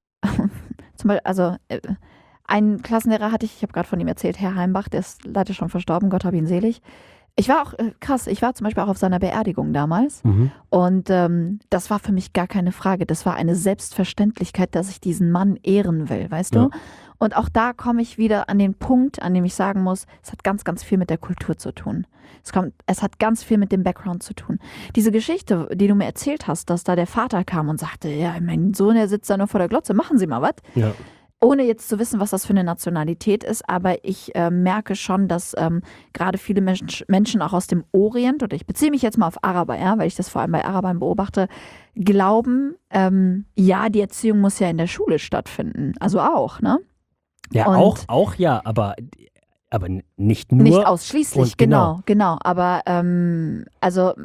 zum Beispiel, also äh, einen Klassenlehrer hatte ich, ich habe gerade von ihm erzählt, Herr Heimbach, der ist leider schon verstorben, Gott hab ihn selig. Ich war auch, äh, krass, ich war zum Beispiel auch auf seiner Beerdigung damals Mhm. und ähm, das war für mich gar keine Frage. Das war eine Selbstverständlichkeit, dass ich diesen Mann ehren will, weißt Ja. du? Und auch da komme ich wieder an den Punkt, an dem ich sagen muss, es hat ganz, ganz viel mit der Kultur zu tun. Es, kommt, es hat ganz viel mit dem Background zu tun. Diese Geschichte, die du mir erzählt hast, dass da der Vater kam und sagte, ja, mein Sohn, der sitzt da nur vor der Glotze, machen Sie mal was. Ja. Ohne jetzt zu wissen, was das für eine Nationalität ist, aber ich äh, merke schon, dass ähm, gerade viele Mensch, Menschen auch aus dem Orient, oder ich beziehe mich jetzt mal auf Araber, ja, weil ich das vor allem bei Arabern beobachte, glauben, ähm, ja, die Erziehung muss ja in der Schule stattfinden. Also auch, ne? Ja, Und- auch, auch ja, aber, aber nicht nur. Nicht ausschließlich, und genau. genau, genau. Aber ähm, also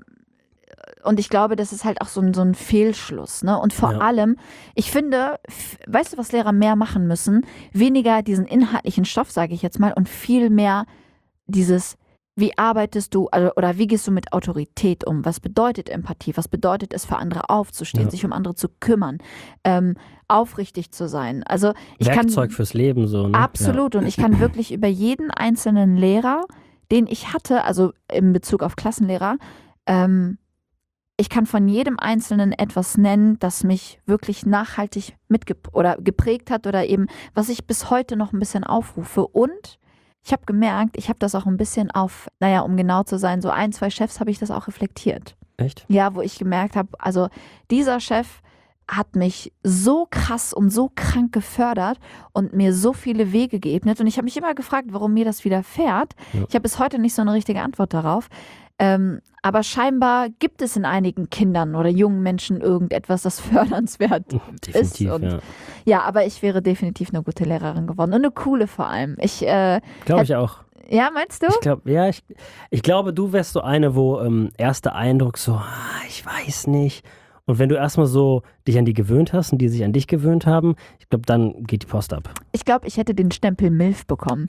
und ich glaube, das ist halt auch so ein, so ein Fehlschluss, ne? Und vor Ja. allem, ich finde, f- weißt du, was Lehrer mehr machen müssen? Weniger diesen inhaltlichen Stoff, sage ich jetzt mal, und viel mehr dieses, wie arbeitest du also, oder wie gehst du mit Autorität um? Was bedeutet Empathie? Was bedeutet es, für andere aufzustehen, Ja. sich um andere zu kümmern, ähm, aufrichtig zu sein? Also ich Werkzeug kann fürs Leben so. Ne? absolut und ich kann wirklich über jeden einzelnen Lehrer, den ich hatte, also in Bezug auf Klassenlehrer, ähm, ich kann von jedem Einzelnen etwas nennen, das mich wirklich nachhaltig mitgep oder geprägt hat oder eben, was ich bis heute noch ein bisschen aufrufe. Und ich habe gemerkt, ich habe das auch ein bisschen auf, naja, um genau zu sein, so ein, zwei Chefs habe ich das auch reflektiert. Ja. Echt? Ja, wo ich gemerkt habe, also dieser Chef hat mich so krass und so krank gefördert und mir so viele Wege geebnet. Und ich habe mich immer gefragt, warum mir das widerfährt. Ja. Ich habe bis heute nicht so eine richtige Antwort darauf. Ähm, aber scheinbar gibt es in einigen Kindern oder jungen Menschen irgendetwas, das fördernswert Definitiv, und- ja. Ja, aber ich wäre definitiv eine gute Lehrerin geworden. Und eine coole vor allem. Ich, äh, Glaube ich auch. ja, meinst du? Ich glaube, ja, ich, ich glaube, du wärst so eine, wo ähm, erster Eindruck so, ah, ich weiß nicht. Und wenn du erstmal so dich an die gewöhnt hast und die sich an dich gewöhnt haben, ich glaube, dann geht die Post ab. Ich glaube, ich hätte den Stempel MILF bekommen.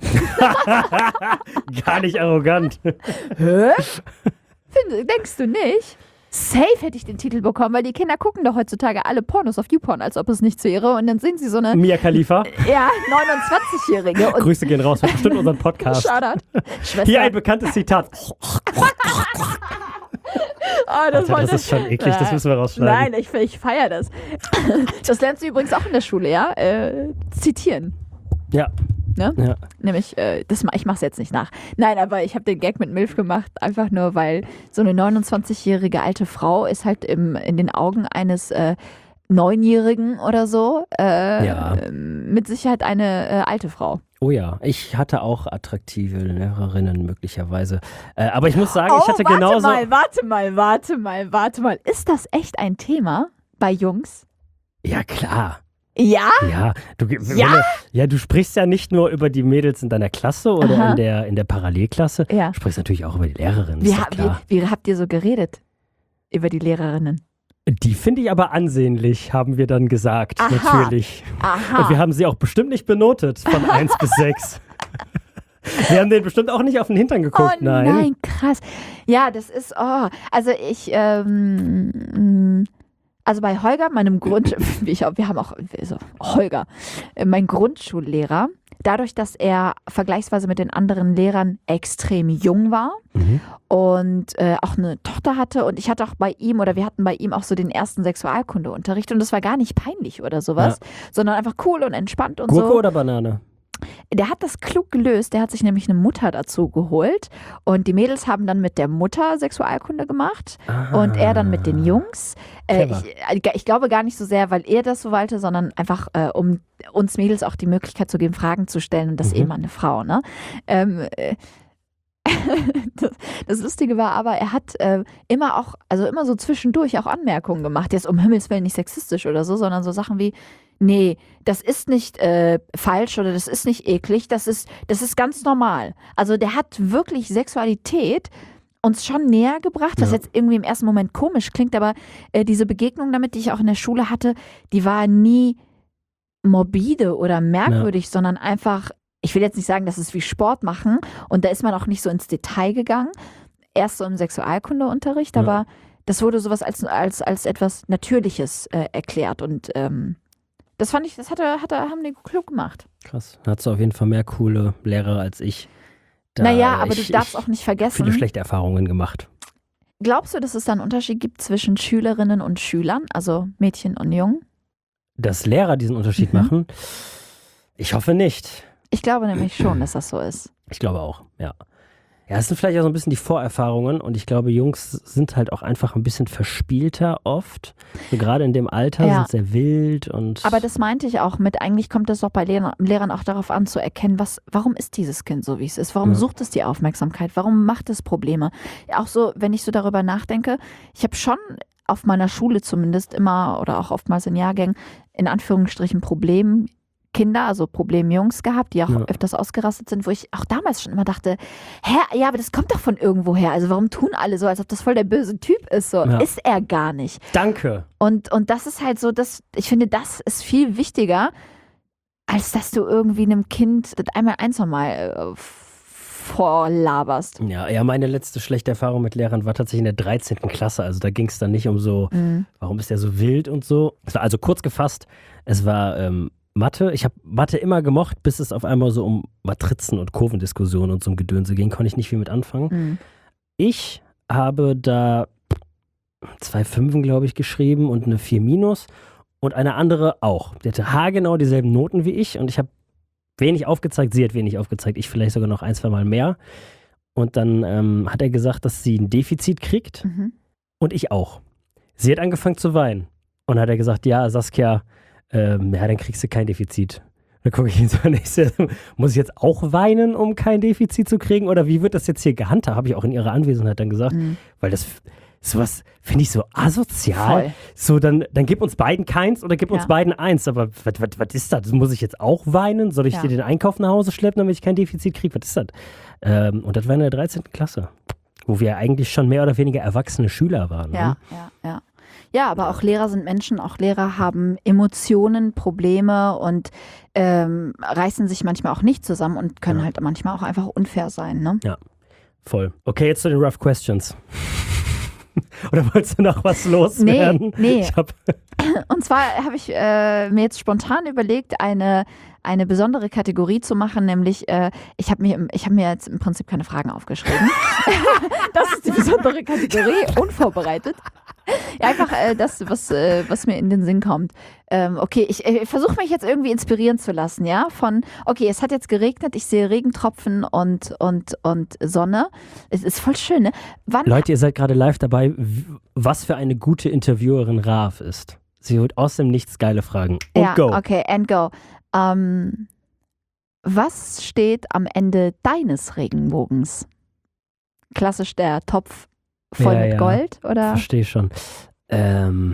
Gar nicht arrogant. Hä? Find, denkst du nicht? Safe hätte ich den Titel bekommen, weil die Kinder gucken doch heutzutage alle Pornos auf YouPorn, als ob es nichts wäre. Und dann sind sie so eine, Mia Khalifa, ja, neunundzwanzigjährige. Und Grüße gehen raus, hört bestimmt unseren Podcast. Shoutout. Hier Schwester, ein bekanntes Zitat. Oh, das, Alter, das ist schon eklig, das müssen wir rausschneiden. Nein, ich, ich feiere das. Das lernst du übrigens auch in der Schule, ja? Äh, zitieren. Ja. Ne? Ja. Nämlich, äh, das, ich mache es jetzt nicht nach. Nein, aber ich habe den Gag mit Milf gemacht, einfach nur, weil so eine neunundzwanzigjährige alte Frau ist halt im, in den Augen eines äh, Neunjährigen oder so äh, Ja. mit Sicherheit eine äh, alte Frau. Oh ja, ich hatte auch attraktive Lehrerinnen möglicherweise. Äh, aber ich muss sagen, Oh, ich hatte warte genauso... mal, warte mal, warte mal, warte mal. Ist das echt ein Thema bei Jungs? Ja, klar. Ja? Ja, du, Ja? wenn du, ja, du sprichst ja nicht nur über die Mädels in deiner Klasse oder Aha. in der, in der Parallelklasse. Ja. Du sprichst natürlich auch über die Lehrerinnen, Wie, ist doch ha- klar. wie, wie habt ihr so geredet über die Lehrerinnen? Die finde ich aber ansehnlich, haben wir dann gesagt, Aha. natürlich. Aha. Und wir haben sie auch bestimmt nicht benotet von eins bis sechs. Wir haben denen bestimmt auch nicht auf den Hintern geguckt, Oh nein. nein, krass. Ja, das ist, oh, also ich, ähm, also bei Holger, meinem Grund, wie ich auch, wir haben auch, also Holger, äh, mein Grundschullehrer, dadurch, dass er vergleichsweise mit den anderen Lehrern extrem jung war Mhm. und äh, auch eine Tochter hatte und ich hatte auch bei ihm oder wir hatten bei ihm auch so den ersten Sexualkundeunterricht und das war gar nicht peinlich oder sowas, sondern einfach cool und entspannt und Gurke so. oder Banane? Der hat das klug gelöst. Der hat sich nämlich eine Mutter dazu geholt. Und die Mädels haben dann mit der Mutter Sexualkunde gemacht. Ah. Und er dann mit den Jungs. Äh, Clever. ich, ich glaube gar nicht so sehr, weil er das so wollte, sondern einfach, äh, um uns Mädels auch die Möglichkeit zu geben, Fragen zu stellen. Und das Mhm. eben an eine Frau. Ne? Ähm, äh, das, das Lustige war aber, er hat äh, immer auch, also immer so zwischendurch auch Anmerkungen gemacht. Jetzt um Himmels Willen nicht sexistisch oder so, sondern so Sachen wie, nee, das ist nicht äh, falsch oder das ist nicht eklig, das ist, das ist ganz normal. Also der hat wirklich Sexualität uns schon näher gebracht, was Ja. jetzt irgendwie im ersten Moment komisch klingt, aber äh, diese Begegnung damit, die ich auch in der Schule hatte, die war nie morbide oder merkwürdig, sondern einfach, ich will jetzt nicht sagen, das ist wie Sport machen und da ist man auch nicht so ins Detail gegangen, erst so im Sexualkundeunterricht, Ja. aber das wurde sowas als, als, als etwas Natürliches äh, erklärt und ähm, das fand ich, das hat er, hat er, haben die klug gemacht. Krass. Da hast du auf jeden Fall mehr coole Lehrer als ich. Da, naja, aber ich, du darfst ich auch nicht viele vergessen, schlechte Erfahrungen gemacht. glaubst du, dass es da einen Unterschied gibt zwischen Schülerinnen und Schülern, also Mädchen und Jungen? Dass Lehrer diesen Unterschied Mhm. machen? Ich hoffe nicht. Ich glaube nämlich schon, dass das so ist. Ich glaube auch, ja. Ja, es sind vielleicht auch so ein bisschen die Vorerfahrungen und ich glaube, Jungs sind halt auch einfach ein bisschen verspielter oft. So gerade in dem Alter Ja. sind sehr wild und. Aber das meinte ich auch mit, eigentlich kommt es doch bei Lehrern, Lehrern auch darauf an zu erkennen, was, warum ist dieses Kind so, wie es ist? Warum Ja. sucht es die Aufmerksamkeit? Warum macht es Probleme? Ja, auch so, wenn ich so darüber nachdenke, ich habe schon auf meiner Schule zumindest immer oder auch oftmals in Jahrgängen in Anführungsstrichen Problemkinder, also Problemjungs gehabt, die auch Ja. öfters ausgerastet sind, wo ich auch damals schon immer dachte, hä, ja, aber das kommt doch von irgendwo her. Also warum tun alle so, als ob das voll der böse Typ ist? So Ja. ist er gar nicht. Danke. Und, und das ist halt so, das, ich finde, das ist viel wichtiger, als dass du irgendwie einem Kind das einmal eins nochmal äh, vorlaberst. Ja, ja, meine letzte schlechte Erfahrung mit Lehrern war tatsächlich in der dreizehnten Klasse. Also da ging es dann nicht um so, Mhm. warum ist der so wild und so. Es war also kurz gefasst, es war ähm, Mathe. Ich habe Mathe immer gemocht, bis es auf einmal so um Matrizen und Kurvendiskussionen und so ein Gedönse ging. Konnte ich nicht viel mit anfangen. Mhm. Ich habe da zwei Fünfen, glaube ich, geschrieben und eine vier minus und eine andere auch. Die hatte haargenau dieselben Noten wie ich und ich habe wenig aufgezeigt, sie hat wenig aufgezeigt, ich vielleicht sogar noch ein, zwei Mal mehr. Und dann ähm, hat er gesagt, dass sie ein Defizit kriegt Mhm. und ich auch. Sie hat angefangen zu weinen und dann hat er gesagt, ja, Saskia, ähm, ja, dann kriegst du kein Defizit. Dann gucke ich ihn so an, ich so, muss ich jetzt auch weinen, um kein Defizit zu kriegen? Oder wie wird das jetzt hier gehandhabt? Habe ich auch in ihrer Anwesenheit dann gesagt. Mhm. Weil das, sowas finde ich so asozial. Voll. So, dann, dann gib uns beiden keins oder gib uns Ja. beiden eins. Aber was, was, was ist das? Muss ich jetzt auch weinen? Soll ich Ja. dir den Einkauf nach Hause schleppen, damit ich kein Defizit kriege? Was ist das? Ähm, und das war in der dreizehnten Klasse, wo wir eigentlich schon mehr oder weniger erwachsene Schüler waren. Ja, Ne? ja, ja. Ja, aber auch Lehrer sind Menschen, auch Lehrer haben Emotionen, Probleme und ähm, reißen sich manchmal auch nicht zusammen und können Ja. halt manchmal auch einfach unfair sein. Ne? Voll. Okay, jetzt zu den Rough Questions. Oder wolltest du noch was Nee, loswerden? nee. Ich hab, Und zwar habe ich äh, mir jetzt spontan überlegt, eine, eine besondere Kategorie zu machen, nämlich äh, ich habe mir, ich hab mir jetzt im Prinzip keine Fragen aufgeschrieben. Das ist die besondere Kategorie, unvorbereitet. Ja, einfach äh, das, was, äh, was mir in den Sinn kommt. Ähm, okay, ich äh, versuche mich jetzt irgendwie inspirieren zu lassen, ja, von, okay, es hat jetzt geregnet, ich sehe Regentropfen und, und, und Sonne. Es ist voll schön, ne? Wann Leute, ihr seid gerade live dabei, w- was für eine gute Interviewerin Rav ist. Sie holt aus dem Nichts geile Fragen. Und ja, go. okay, and go. Ähm, was steht am Ende deines Regenbogens? Klassisch der Topf voll Ja, mit ja. Gold, oder? Verstehe schon. Ähm,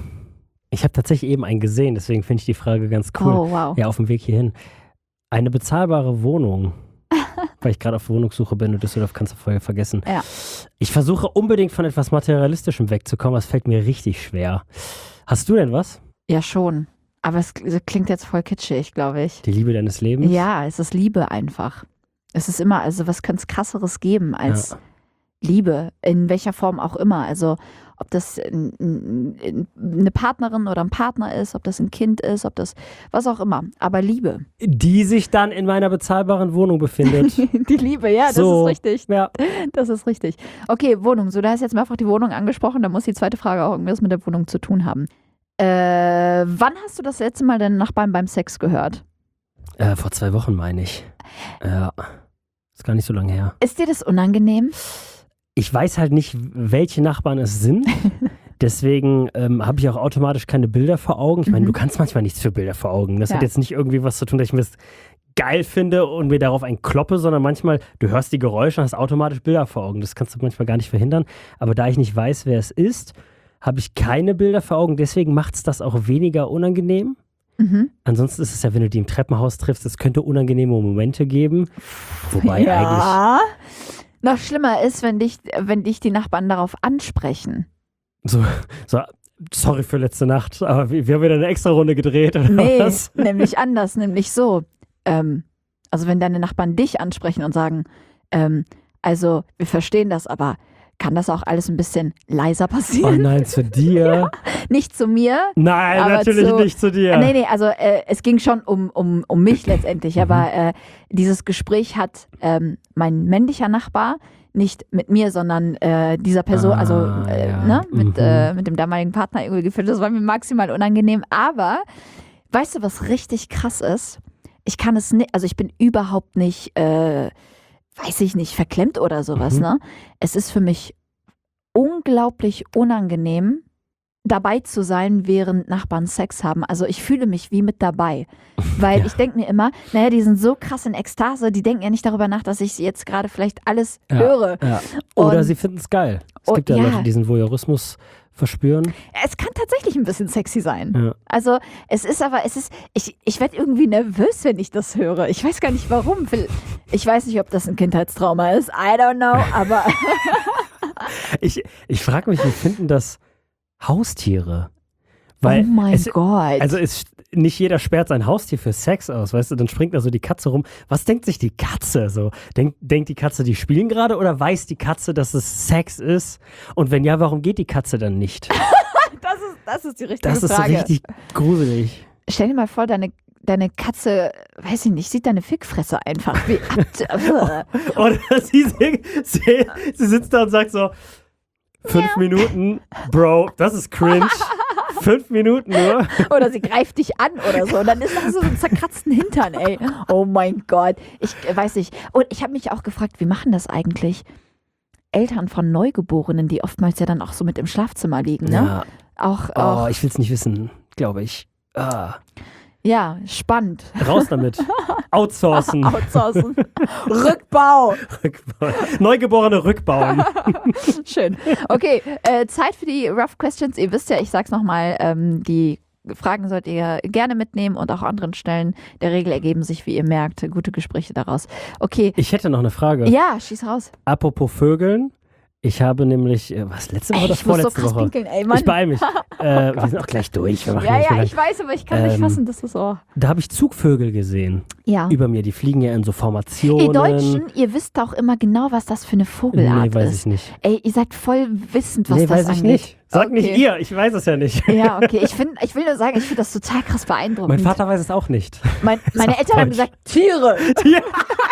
ich habe tatsächlich eben einen gesehen, deswegen finde ich die Frage ganz cool. Oh, wow. Ja, auf dem Weg hierhin. Eine bezahlbare Wohnung. Weil ich gerade auf Wohnungssuche bin und Düsseldorf kannst du vorher vergessen. Ja. Ich versuche unbedingt von etwas Materialistischem wegzukommen, das fällt mir richtig schwer. Hast du denn was? Ja, schon. Aber es klingt jetzt voll kitschig, glaube ich. Die Liebe deines Lebens? Ja, es ist Liebe einfach. Es ist immer, also was könnte es krasseres geben als Ja. Liebe, in welcher Form auch immer. Also ob das ein- ein- eine Partnerin oder ein Partner ist, ob das ein Kind ist, ob das was auch immer. Aber Liebe. Die sich dann in meiner bezahlbaren Wohnung befindet. Die Liebe, ja, das So. ist richtig. Ja. Das ist richtig. Okay, Wohnung. So, da hast jetzt mehrfach die Wohnung angesprochen. Da muss die zweite Frage auch irgendwas mit der Wohnung zu tun haben. Äh, wann hast du das letzte Mal deinen Nachbarn beim Sex gehört? Äh, vor zwei Wochen meine ich. Ja. Ist gar nicht so lange her. Ist dir das unangenehm? Ich weiß halt nicht, welche Nachbarn es sind. Deswegen ähm, habe ich auch automatisch keine Bilder vor Augen. Ich meine, Mhm. du kannst manchmal nichts für Bilder vor Augen. Das Ja. hat jetzt nicht irgendwie was zu tun, dass ich mir das geil finde und mir darauf einen kloppe, sondern manchmal, du hörst die Geräusche und hast automatisch Bilder vor Augen. Das kannst du manchmal gar nicht verhindern. Aber da ich nicht weiß, wer es ist, habe ich keine Bilder vor Augen. Deswegen macht es das auch weniger unangenehm. Mhm. Ansonsten ist es ja, wenn du die im Treppenhaus triffst, es könnte unangenehme Momente geben. Wobei eigentlich... Ja. Noch schlimmer ist, wenn dich, wenn dich die Nachbarn darauf ansprechen. So, so, sorry für letzte Nacht, aber wir, wir haben wieder eine extra Runde gedreht oder Nee, was? nämlich anders, nämlich so. Ähm, also wenn deine Nachbarn dich ansprechen und sagen, ähm, also wir verstehen das, aber kann das auch alles ein bisschen leiser Oh passieren? nein, zu dir? Nicht zu mir. Nein, Aber natürlich zu- nicht zu dir. Nee, nee, also äh, es ging schon um, um, um mich letztendlich, Mhm. aber äh, dieses Gespräch hat ähm, mein männlicher Nachbar nicht mit mir, sondern äh, dieser Person, Ah, also äh, ja. ne, mit, Mhm. äh, mit dem damaligen Partner irgendwie geführt. Das war mir maximal unangenehm. Aber weißt du, was richtig krass ist? Ich kann es nicht, also ich bin überhaupt nicht, äh, weiß ich nicht, verklemmt oder sowas. Mhm. Ne? Es ist für mich unglaublich unangenehm, dabei zu sein, während Nachbarn Sex haben. Also ich fühle mich wie mit dabei. Weil Ja. ich denke mir immer, naja, die sind so krass in Ekstase, die denken ja nicht darüber nach, dass ich jetzt gerade vielleicht alles Ja. höre. Ja. Oder Und- sie finden es geil. Es und- gibt ja, ja. Leute, die diesen Voyeurismus verspüren. Es kann tatsächlich ein bisschen sexy sein. Ja. Also es ist aber, es ist, ich, ich werde irgendwie nervös, wenn ich das höre. Ich weiß gar nicht warum. Ich weiß nicht, ob das ein Kindheitstrauma ist. I don't know, aber Ich, ich frage mich, wie finden das Haustiere? Weil oh mein es, Gott. Also es, nicht jeder sperrt sein Haustier für Sex aus, weißt du, dann springt da so die Katze rum. Was denkt sich die Katze so? Denkt, denkt die Katze, die spielen gerade oder weiß die Katze, dass es Sex ist? Und wenn ja, warum geht die Katze dann nicht? das, ist, das ist die richtige Das ist so Frage. richtig gruselig. Stell dir mal vor, deine, deine Katze, weiß ich nicht, sieht deine Fickfresse einfach wie ab. Oder sie, sie, sie, sie sitzt da und sagt so, fünf Minuten, Bro, das ist cringe. Fünf Minuten nur. Oder sie greift dich an oder so. Und dann ist da so ein zerkratzten Hintern, ey. Oh mein Gott. Ich äh, weiß nicht. Und ich habe mich auch gefragt, wie machen das eigentlich Eltern von Neugeborenen, die oftmals ja dann auch so mit im Schlafzimmer liegen, ne? Ja. Auch, Oh, auch ich will es nicht wissen, glaube ich. Ah. ja, spannend. Raus damit. Outsourcen. Outsourcen. Rückbau. Rückbauen. Neugeborene rückbauen. Schön. Okay, äh, Zeit für die Rough Questions. Ihr wisst ja, ich sag's nochmal, ähm, die Fragen sollt ihr gerne mitnehmen und auch anderen stellen. Der Regel ergeben sich, wie ihr merkt, gute Gespräche daraus. Okay, Ich hätte noch eine Frage. ja, schieß raus. Apropos Vögeln. Ich habe nämlich, äh, was, letzte Woche Ey, oder ich muss so vorletzte krass Woche? pinkeln, ey, Mann. Ich beeil mich. äh, wir sind auch gleich durch. Wir machen Ja, nicht so ja, lang. ich weiß, aber ich kann nicht Ähm, fassen, das ist so. Da habe ich Zugvögel gesehen. Ja. über mir. Die fliegen ja in so Formationen. Ihr Deutschen, ihr wisst doch immer genau, was das für eine Vogelart nee, weiß ist. ich nicht. Ey, ihr seid voll wissend, was nee, das weiß ich angeht. nicht. Sag okay. nicht ihr, ich weiß es ja nicht. Ja, okay. Ich, find, ich will nur sagen, ich finde das total krass beeindruckend. Mein Vater weiß es auch nicht. Mein, meine Eltern haben gesagt, Tiere. Tiere.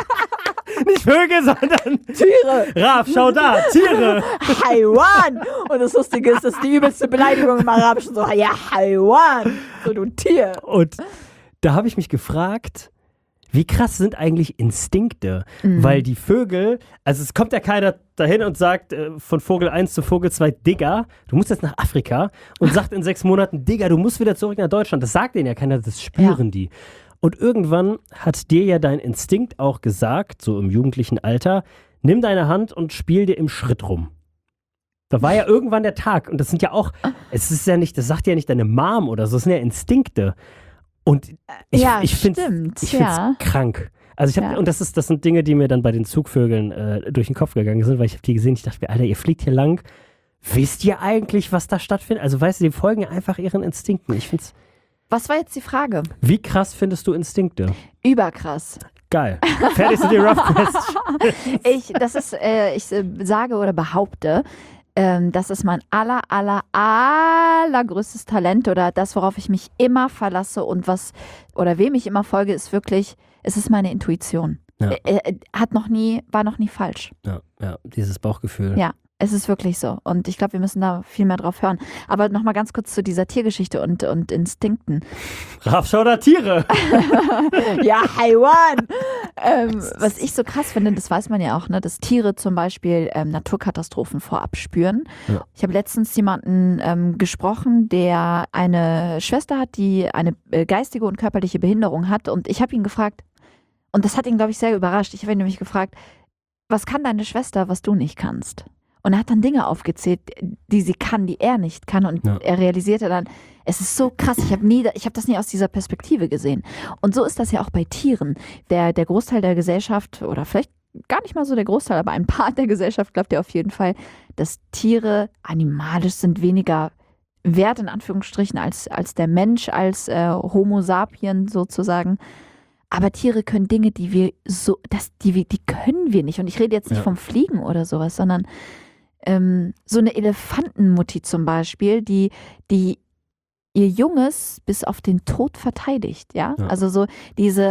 Nicht Vögel, sondern Tiere. Raf, schau da, Tiere. Haiwan. Und das Lustige ist, das ist die übelste Beleidigung im Arabischen. So, ja, Haiwan. So, du Tier. Und da habe ich mich gefragt, wie krass sind eigentlich Instinkte? Mhm. Weil die Vögel, also es kommt ja keiner dahin und sagt äh, von Vogel eins zu Vogel zwei, Digga, du musst jetzt nach Afrika und sagt in sechs Monaten, Digga, du musst wieder zurück nach Deutschland. Das sagt denen ja keiner, das spüren ja. die. Und irgendwann hat dir ja dein Instinkt auch gesagt, so im jugendlichen Alter, nimm deine Hand und spiel dir im Schritt rum. Da war ja irgendwann der Tag und das sind ja auch, es ist ja nicht, das sagt ja nicht deine Mom oder so, das sind ja Instinkte. Und ich, ja, ich finde es ja. krank. Also ich habe, ja. und das ist, das sind Dinge, die mir dann bei den Zugvögeln äh, durch den Kopf gegangen sind, weil ich habe die gesehen, ich dachte mir, Alter, ihr fliegt hier lang, wisst ihr eigentlich, was da stattfindet? Also weißt du, die folgen ja einfach ihren Instinkten. Ich find's. Was war jetzt die Frage? Wie krass findest du Instinkte? Überkrass. Geil. Fertig zu die Rough Question. ich, das ist, äh, ich äh, sage oder behaupte, ähm, das ist mein aller, aller, allergrößtes Talent oder das, worauf ich mich immer verlasse und was, oder wem ich immer folge, ist wirklich, es ist meine Intuition. Ja. Äh, hat noch nie, war noch nie falsch. Ja, ja, dieses Bauchgefühl. Ja. Es ist wirklich so. Und ich glaube, wir müssen da viel mehr drauf hören. Aber nochmal ganz kurz zu dieser Tiergeschichte und, und Instinkten. Raf, schau da Tiere. Ja, Haiwan. ähm, was ich so krass finde, das weiß man ja auch, ne, dass Tiere zum Beispiel ähm, Naturkatastrophen vorab spüren. Ja. Ich habe letztens jemanden ähm, gesprochen, der eine Schwester hat, die eine äh, geistige und körperliche Behinderung hat. Und ich habe ihn gefragt, und das hat ihn, glaube ich, sehr überrascht. Ich habe ihn nämlich gefragt, was kann deine Schwester, was du nicht kannst? Und er hat dann Dinge aufgezählt, die sie kann, die er nicht kann. Und ja. er realisierte dann, es ist so krass, ich habe nie, ich habe das nie aus dieser Perspektive gesehen. Und so ist das ja auch bei Tieren. Der, der Großteil der Gesellschaft, oder vielleicht gar nicht mal so der Großteil, aber ein Part der Gesellschaft glaubt ja auf jeden Fall, dass Tiere animalisch sind, weniger wert in Anführungsstrichen als, als der Mensch, als äh, Homo sapien sozusagen. Aber Tiere können Dinge, die wir so, das, die, wir, die können wir nicht. Und ich rede jetzt nicht ja. vom Fliegen oder sowas, sondern ähm, so eine Elefantenmutti zum Beispiel, die, die ihr Junges bis auf den Tod verteidigt, ja? ja. Also so diese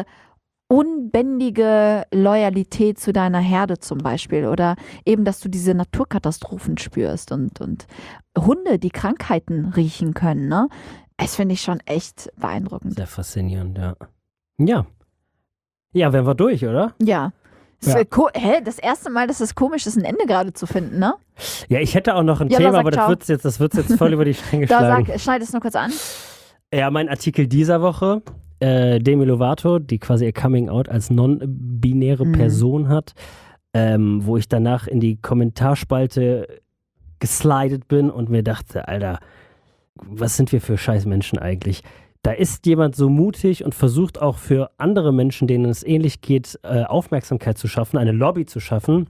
unbändige Loyalität zu deiner Herde zum Beispiel oder eben, dass du diese Naturkatastrophen spürst und, und Hunde, die Krankheiten riechen können, ne? Das finde ich schon echt beeindruckend. Sehr faszinierend, ja. Ja. Ja, wären wir durch, oder? Ja. Das, ja. Ko- Hä? Das erste Mal, dass es komisch ist, ein Ende gerade zu finden, ne? Ja, ich hätte auch noch ein ja, Thema, sag, aber das wird jetzt, das wird's jetzt voll über die Stränge schlagen. Da sag, schneid es nur kurz an. Ja, mein Artikel dieser Woche, äh, Demi Lovato, die quasi ihr Coming Out als non-binäre mhm. Person hat, ähm, wo ich danach in die Kommentarspalte geslidet bin und mir dachte, Alter, was sind wir für Scheißmenschen eigentlich? Da ist jemand so mutig und versucht auch für andere Menschen, denen es ähnlich geht, äh, Aufmerksamkeit zu schaffen, eine Lobby zu schaffen.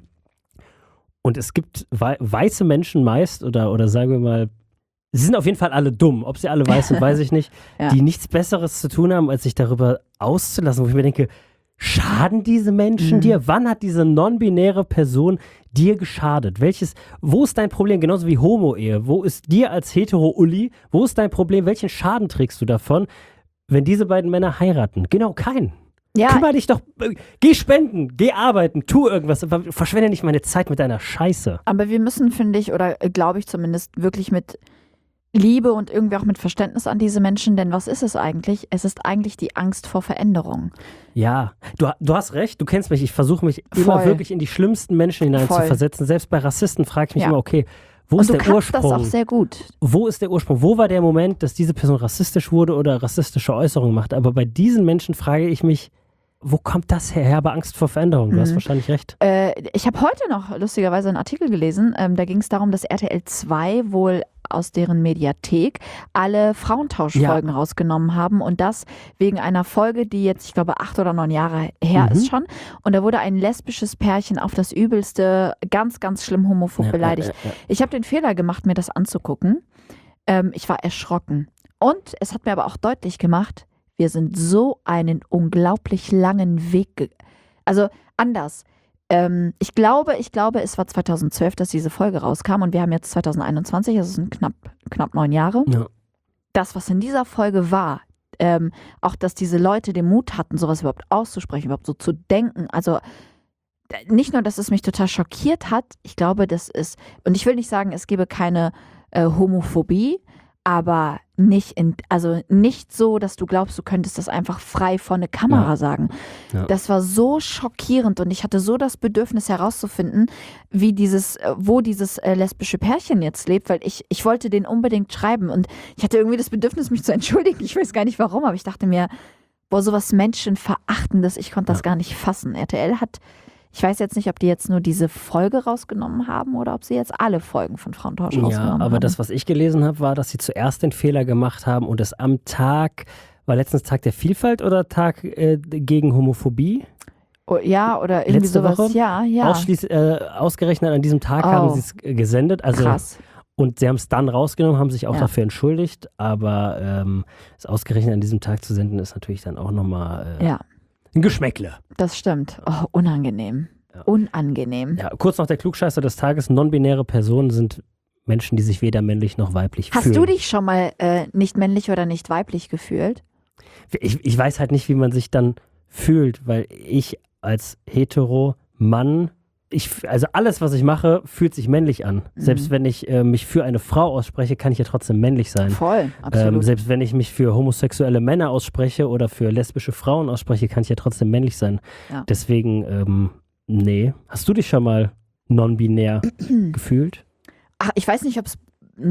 Und es gibt wei- weiße Menschen meist, oder, oder sagen wir mal, sie sind auf jeden Fall alle dumm. Ob sie alle weiß sind, weiß ich nicht. Ja. Die nichts Besseres zu tun haben, als sich darüber auszulassen. Wo ich mir denke, schaden diese Menschen mhm. dir? Wann hat diese non-binäre Person dir geschadet? Welches, wo ist dein Problem? Genauso wie Homo-Ehe. Wo ist dir als Hetero-Uli, wo ist dein Problem? Welchen Schaden trägst du davon, wenn diese beiden Männer heiraten? Genau, keinen. Ja. Kümmer dich doch, äh, geh spenden, geh arbeiten, tu irgendwas, verschwende nicht meine Zeit mit deiner Scheiße. Aber wir müssen, finde ich, oder glaube ich zumindest, wirklich mit Liebe und irgendwie auch mit Verständnis an diese Menschen, denn was ist es eigentlich? Es ist eigentlich die Angst vor Veränderung. Ja, du, du hast recht, du kennst mich, ich versuche mich Voll. immer wirklich in die schlimmsten Menschen hineinzuversetzen. Selbst bei Rassisten frage ich mich ja. immer, okay, wo und ist du der kannst Ursprung? Das auch sehr gut. Wo ist der Ursprung? Wo war der Moment, dass diese Person rassistisch wurde oder rassistische Äußerungen macht? Aber bei diesen Menschen frage ich mich, wo kommt das her? Ich habe Angst vor Veränderung. Du mhm. hast wahrscheinlich recht. Äh, ich habe heute noch lustigerweise einen Artikel gelesen. Ähm, da ging es darum, dass R T L zwei wohl aus deren Mediathek alle Frauentauschfolgen ja. rausgenommen haben und das wegen einer Folge, die jetzt, ich glaube, acht oder neun Jahre her mhm. ist schon. Und da wurde ein lesbisches Pärchen auf das Übelste ganz, ganz schlimm homophob ja, beleidigt. Ja, ja, ja. Ich habe den Fehler gemacht, mir das anzugucken. Ähm, ich war erschrocken. Und es hat mir aber auch deutlich gemacht, wir sind so einen unglaublich langen Weg, ge- also anders. Ähm, ich glaube, ich glaube, es war zweitausendzwölf, dass diese Folge rauskam und wir haben jetzt zweitausendeinundzwanzig, also es sind knapp, knapp neun Jahre. Ja. Das, was in dieser Folge war, ähm, auch, dass diese Leute den Mut hatten, sowas überhaupt auszusprechen, überhaupt so zu denken, also äh, nicht nur, dass es mich total schockiert hat, ich glaube, das ist, und ich will nicht sagen, es gebe keine äh, Homophobie, aber nicht in, also nicht so, dass du glaubst, du könntest das einfach frei vor eine Kamera Ja. sagen. Ja. Das war so schockierend und ich hatte so das Bedürfnis herauszufinden, wie dieses, äh, wo dieses äh, lesbische Pärchen jetzt lebt, weil ich, ich wollte den unbedingt schreiben und ich hatte irgendwie das Bedürfnis, mich zu entschuldigen. Ich weiß gar nicht warum, aber ich dachte mir, boah, sowas Menschenverachtendes, ich konnte das Ja. gar nicht fassen. R T L hat, ich weiß jetzt nicht, ob die jetzt nur diese Folge rausgenommen haben oder ob sie jetzt alle Folgen von Frauentausch Ja, rausgenommen aber haben. das, was ich gelesen habe, war, dass sie zuerst den Fehler gemacht haben und es am Tag, war letztens Tag der Vielfalt oder Tag äh, gegen Homophobie? Oh, ja, oder irgendwie Letzte sowas. Woche? Ja, ja. Ausschließ, äh, ausgerechnet an diesem Tag Oh. haben sie es äh, gesendet. Also, Krass. und sie haben es dann rausgenommen, haben sich auch Ja. dafür entschuldigt, aber ähm, es ausgerechnet an diesem Tag zu senden, ist natürlich dann auch nochmal äh, Ja, ein Geschmäckle. das stimmt. Oh, unangenehm. Ja. Unangenehm. Ja, kurz noch der Klugscheißer des Tages. Non-binäre Personen sind Menschen, die sich weder männlich noch weiblich Hast fühlen. du dich schon mal äh, nicht männlich oder nicht weiblich gefühlt? Ich, ich weiß halt nicht, wie man sich dann fühlt, weil ich als hetero Mann, ich, also alles, was ich mache, fühlt sich männlich an. Mhm. Selbst wenn ich äh, mich für eine Frau ausspreche, kann ich ja trotzdem männlich sein. Voll, absolut. Ähm, selbst wenn ich mich für homosexuelle Männer ausspreche oder für lesbische Frauen ausspreche, kann ich ja trotzdem männlich sein. Ja. Deswegen, ähm, nee. Hast du dich schon mal non-binär gefühlt? Ach, ich weiß nicht, ob es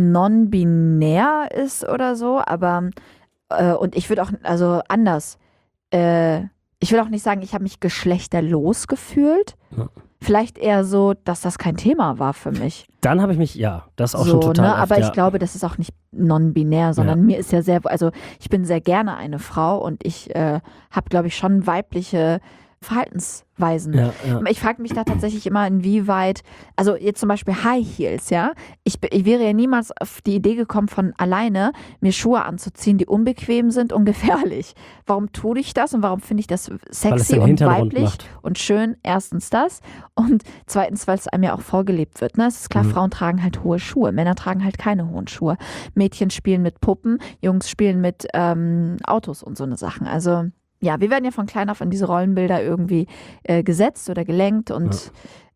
non-binär ist oder so, aber äh, und ich würde auch, also anders, äh, ich will auch nicht sagen, ich habe mich geschlechterlos gefühlt. Ja. Vielleicht eher so, dass das kein Thema war für mich. Dann habe ich mich, ja, das auch so, schon total ne? oft, Aber ja. ich glaube, das ist auch nicht non-binär, sondern mir ist ja sehr, also ich bin sehr gerne eine Frau und ich äh, habe, glaube ich, schon weibliche Verhaltensweisen. Ja, ja. Ich frage mich da tatsächlich immer, inwieweit, also jetzt zum Beispiel High Heels, ja. Ich, ich wäre ja niemals auf die Idee gekommen, von alleine mir Schuhe anzuziehen, die unbequem sind und gefährlich. Warum tue ich das und warum finde ich das Weil es sexy den und Hintergrund weiblich macht. und schön? Erstens das und zweitens, weil es einem ja auch vorgelebt wird. Ne? Es ist klar, Mhm. Frauen tragen halt hohe Schuhe, Männer tragen halt keine hohen Schuhe. Mädchen spielen mit Puppen, Jungs spielen mit ähm, Autos und so eine Sachen. Also ja, wir werden ja von klein auf in diese Rollenbilder irgendwie äh, gesetzt oder gelenkt und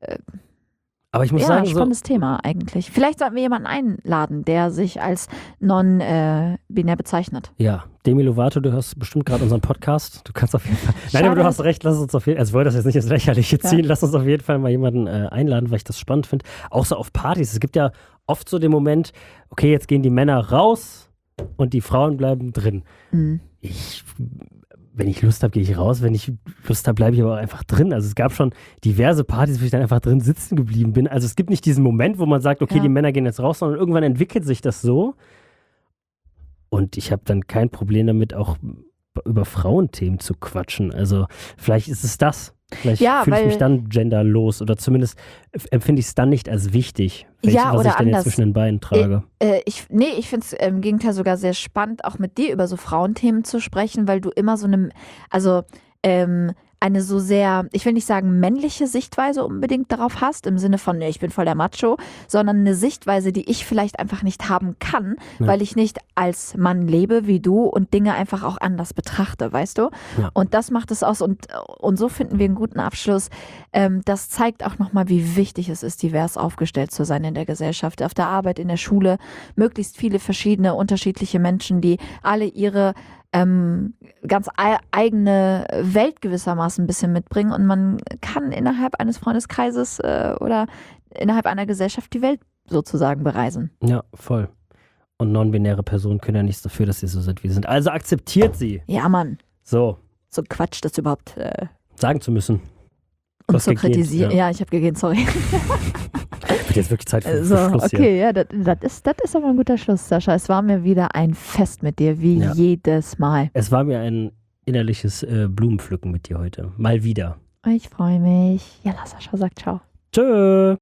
Aber ich muss ja, sagen, so, spannendes Thema eigentlich. Vielleicht sollten wir jemanden einladen, der sich als non-binär bezeichnet. ja, Demi Lovato, du hörst bestimmt gerade unseren Podcast. Du kannst auf jeden Fall. Nein, aber du Schade. hast recht, lass uns auf jeden Fall, also ich wollte das jetzt nicht ins Lächerliche Ja. ziehen, lass uns auf jeden Fall mal jemanden äh, einladen, weil ich das spannend finde. Auch so auf Partys. Es gibt ja oft so den Moment, okay, jetzt gehen die Männer raus und die Frauen bleiben drin. Mhm. Ich, wenn ich Lust habe, gehe ich raus. Wenn ich Lust habe, bleibe ich aber auch einfach drin. Also es gab schon diverse Partys, wo ich dann einfach drin sitzen geblieben bin. Also es gibt nicht diesen Moment, wo man sagt, okay, Ja. die Männer gehen jetzt raus, sondern irgendwann entwickelt sich das so. Und ich habe dann kein Problem damit, auch über Frauenthemen zu quatschen. Also vielleicht ist es das. Vielleicht Ja, fühle ich weil- mich dann genderlos oder zumindest empfinde ich es dann nicht als wichtig, wenn Ja, ich, was oder ich dann jetzt anders. zwischen den Beinen trage. Äh, ich, nee, ich finde es im Gegenteil sogar sehr spannend, auch mit dir über so Frauenthemen zu sprechen, weil du immer so eine, also ähm, eine so sehr, ich will nicht sagen männliche Sichtweise unbedingt darauf hast, im Sinne von, nee, ich bin voll der Macho, sondern eine Sichtweise, die ich vielleicht einfach nicht haben kann, Ja. weil ich nicht als Mann lebe wie du und Dinge einfach auch anders betrachte, weißt du? Ja. Und das macht es aus und, und so finden wir einen guten Abschluss. Ähm, das zeigt auch nochmal, wie wichtig es ist, divers aufgestellt zu sein in der Gesellschaft, auf der Arbeit, in der Schule, möglichst viele verschiedene, unterschiedliche Menschen, die alle ihre ähm, ganz ei- eigene Welt gewissermaßen ein bisschen mitbringen und man kann innerhalb eines Freundeskreises äh, oder innerhalb einer Gesellschaft die Welt sozusagen bereisen. Ja, voll. Und non-binäre Personen können ja nichts dafür, dass sie so sind, wie sie sind. Also akzeptiert sie. Ja, Mann, So, so Quatsch, das überhaupt äh, sagen zu müssen. und hast zu gegähnt, kritisieren. ja. Ja, ich habe gegeben, sorry. Wird jetzt wirklich Zeit für, So, für Schluss hier. okay, ja, das, das, ist, das ist aber ein guter Schluss, Sascha. Es war mir wieder ein Fest mit dir, wie Ja. jedes Mal. Es war mir ein innerliches äh, Blumenpflücken mit dir heute. Mal wieder. Ich freue mich. Ja, Sascha sagt ciao. Tschö.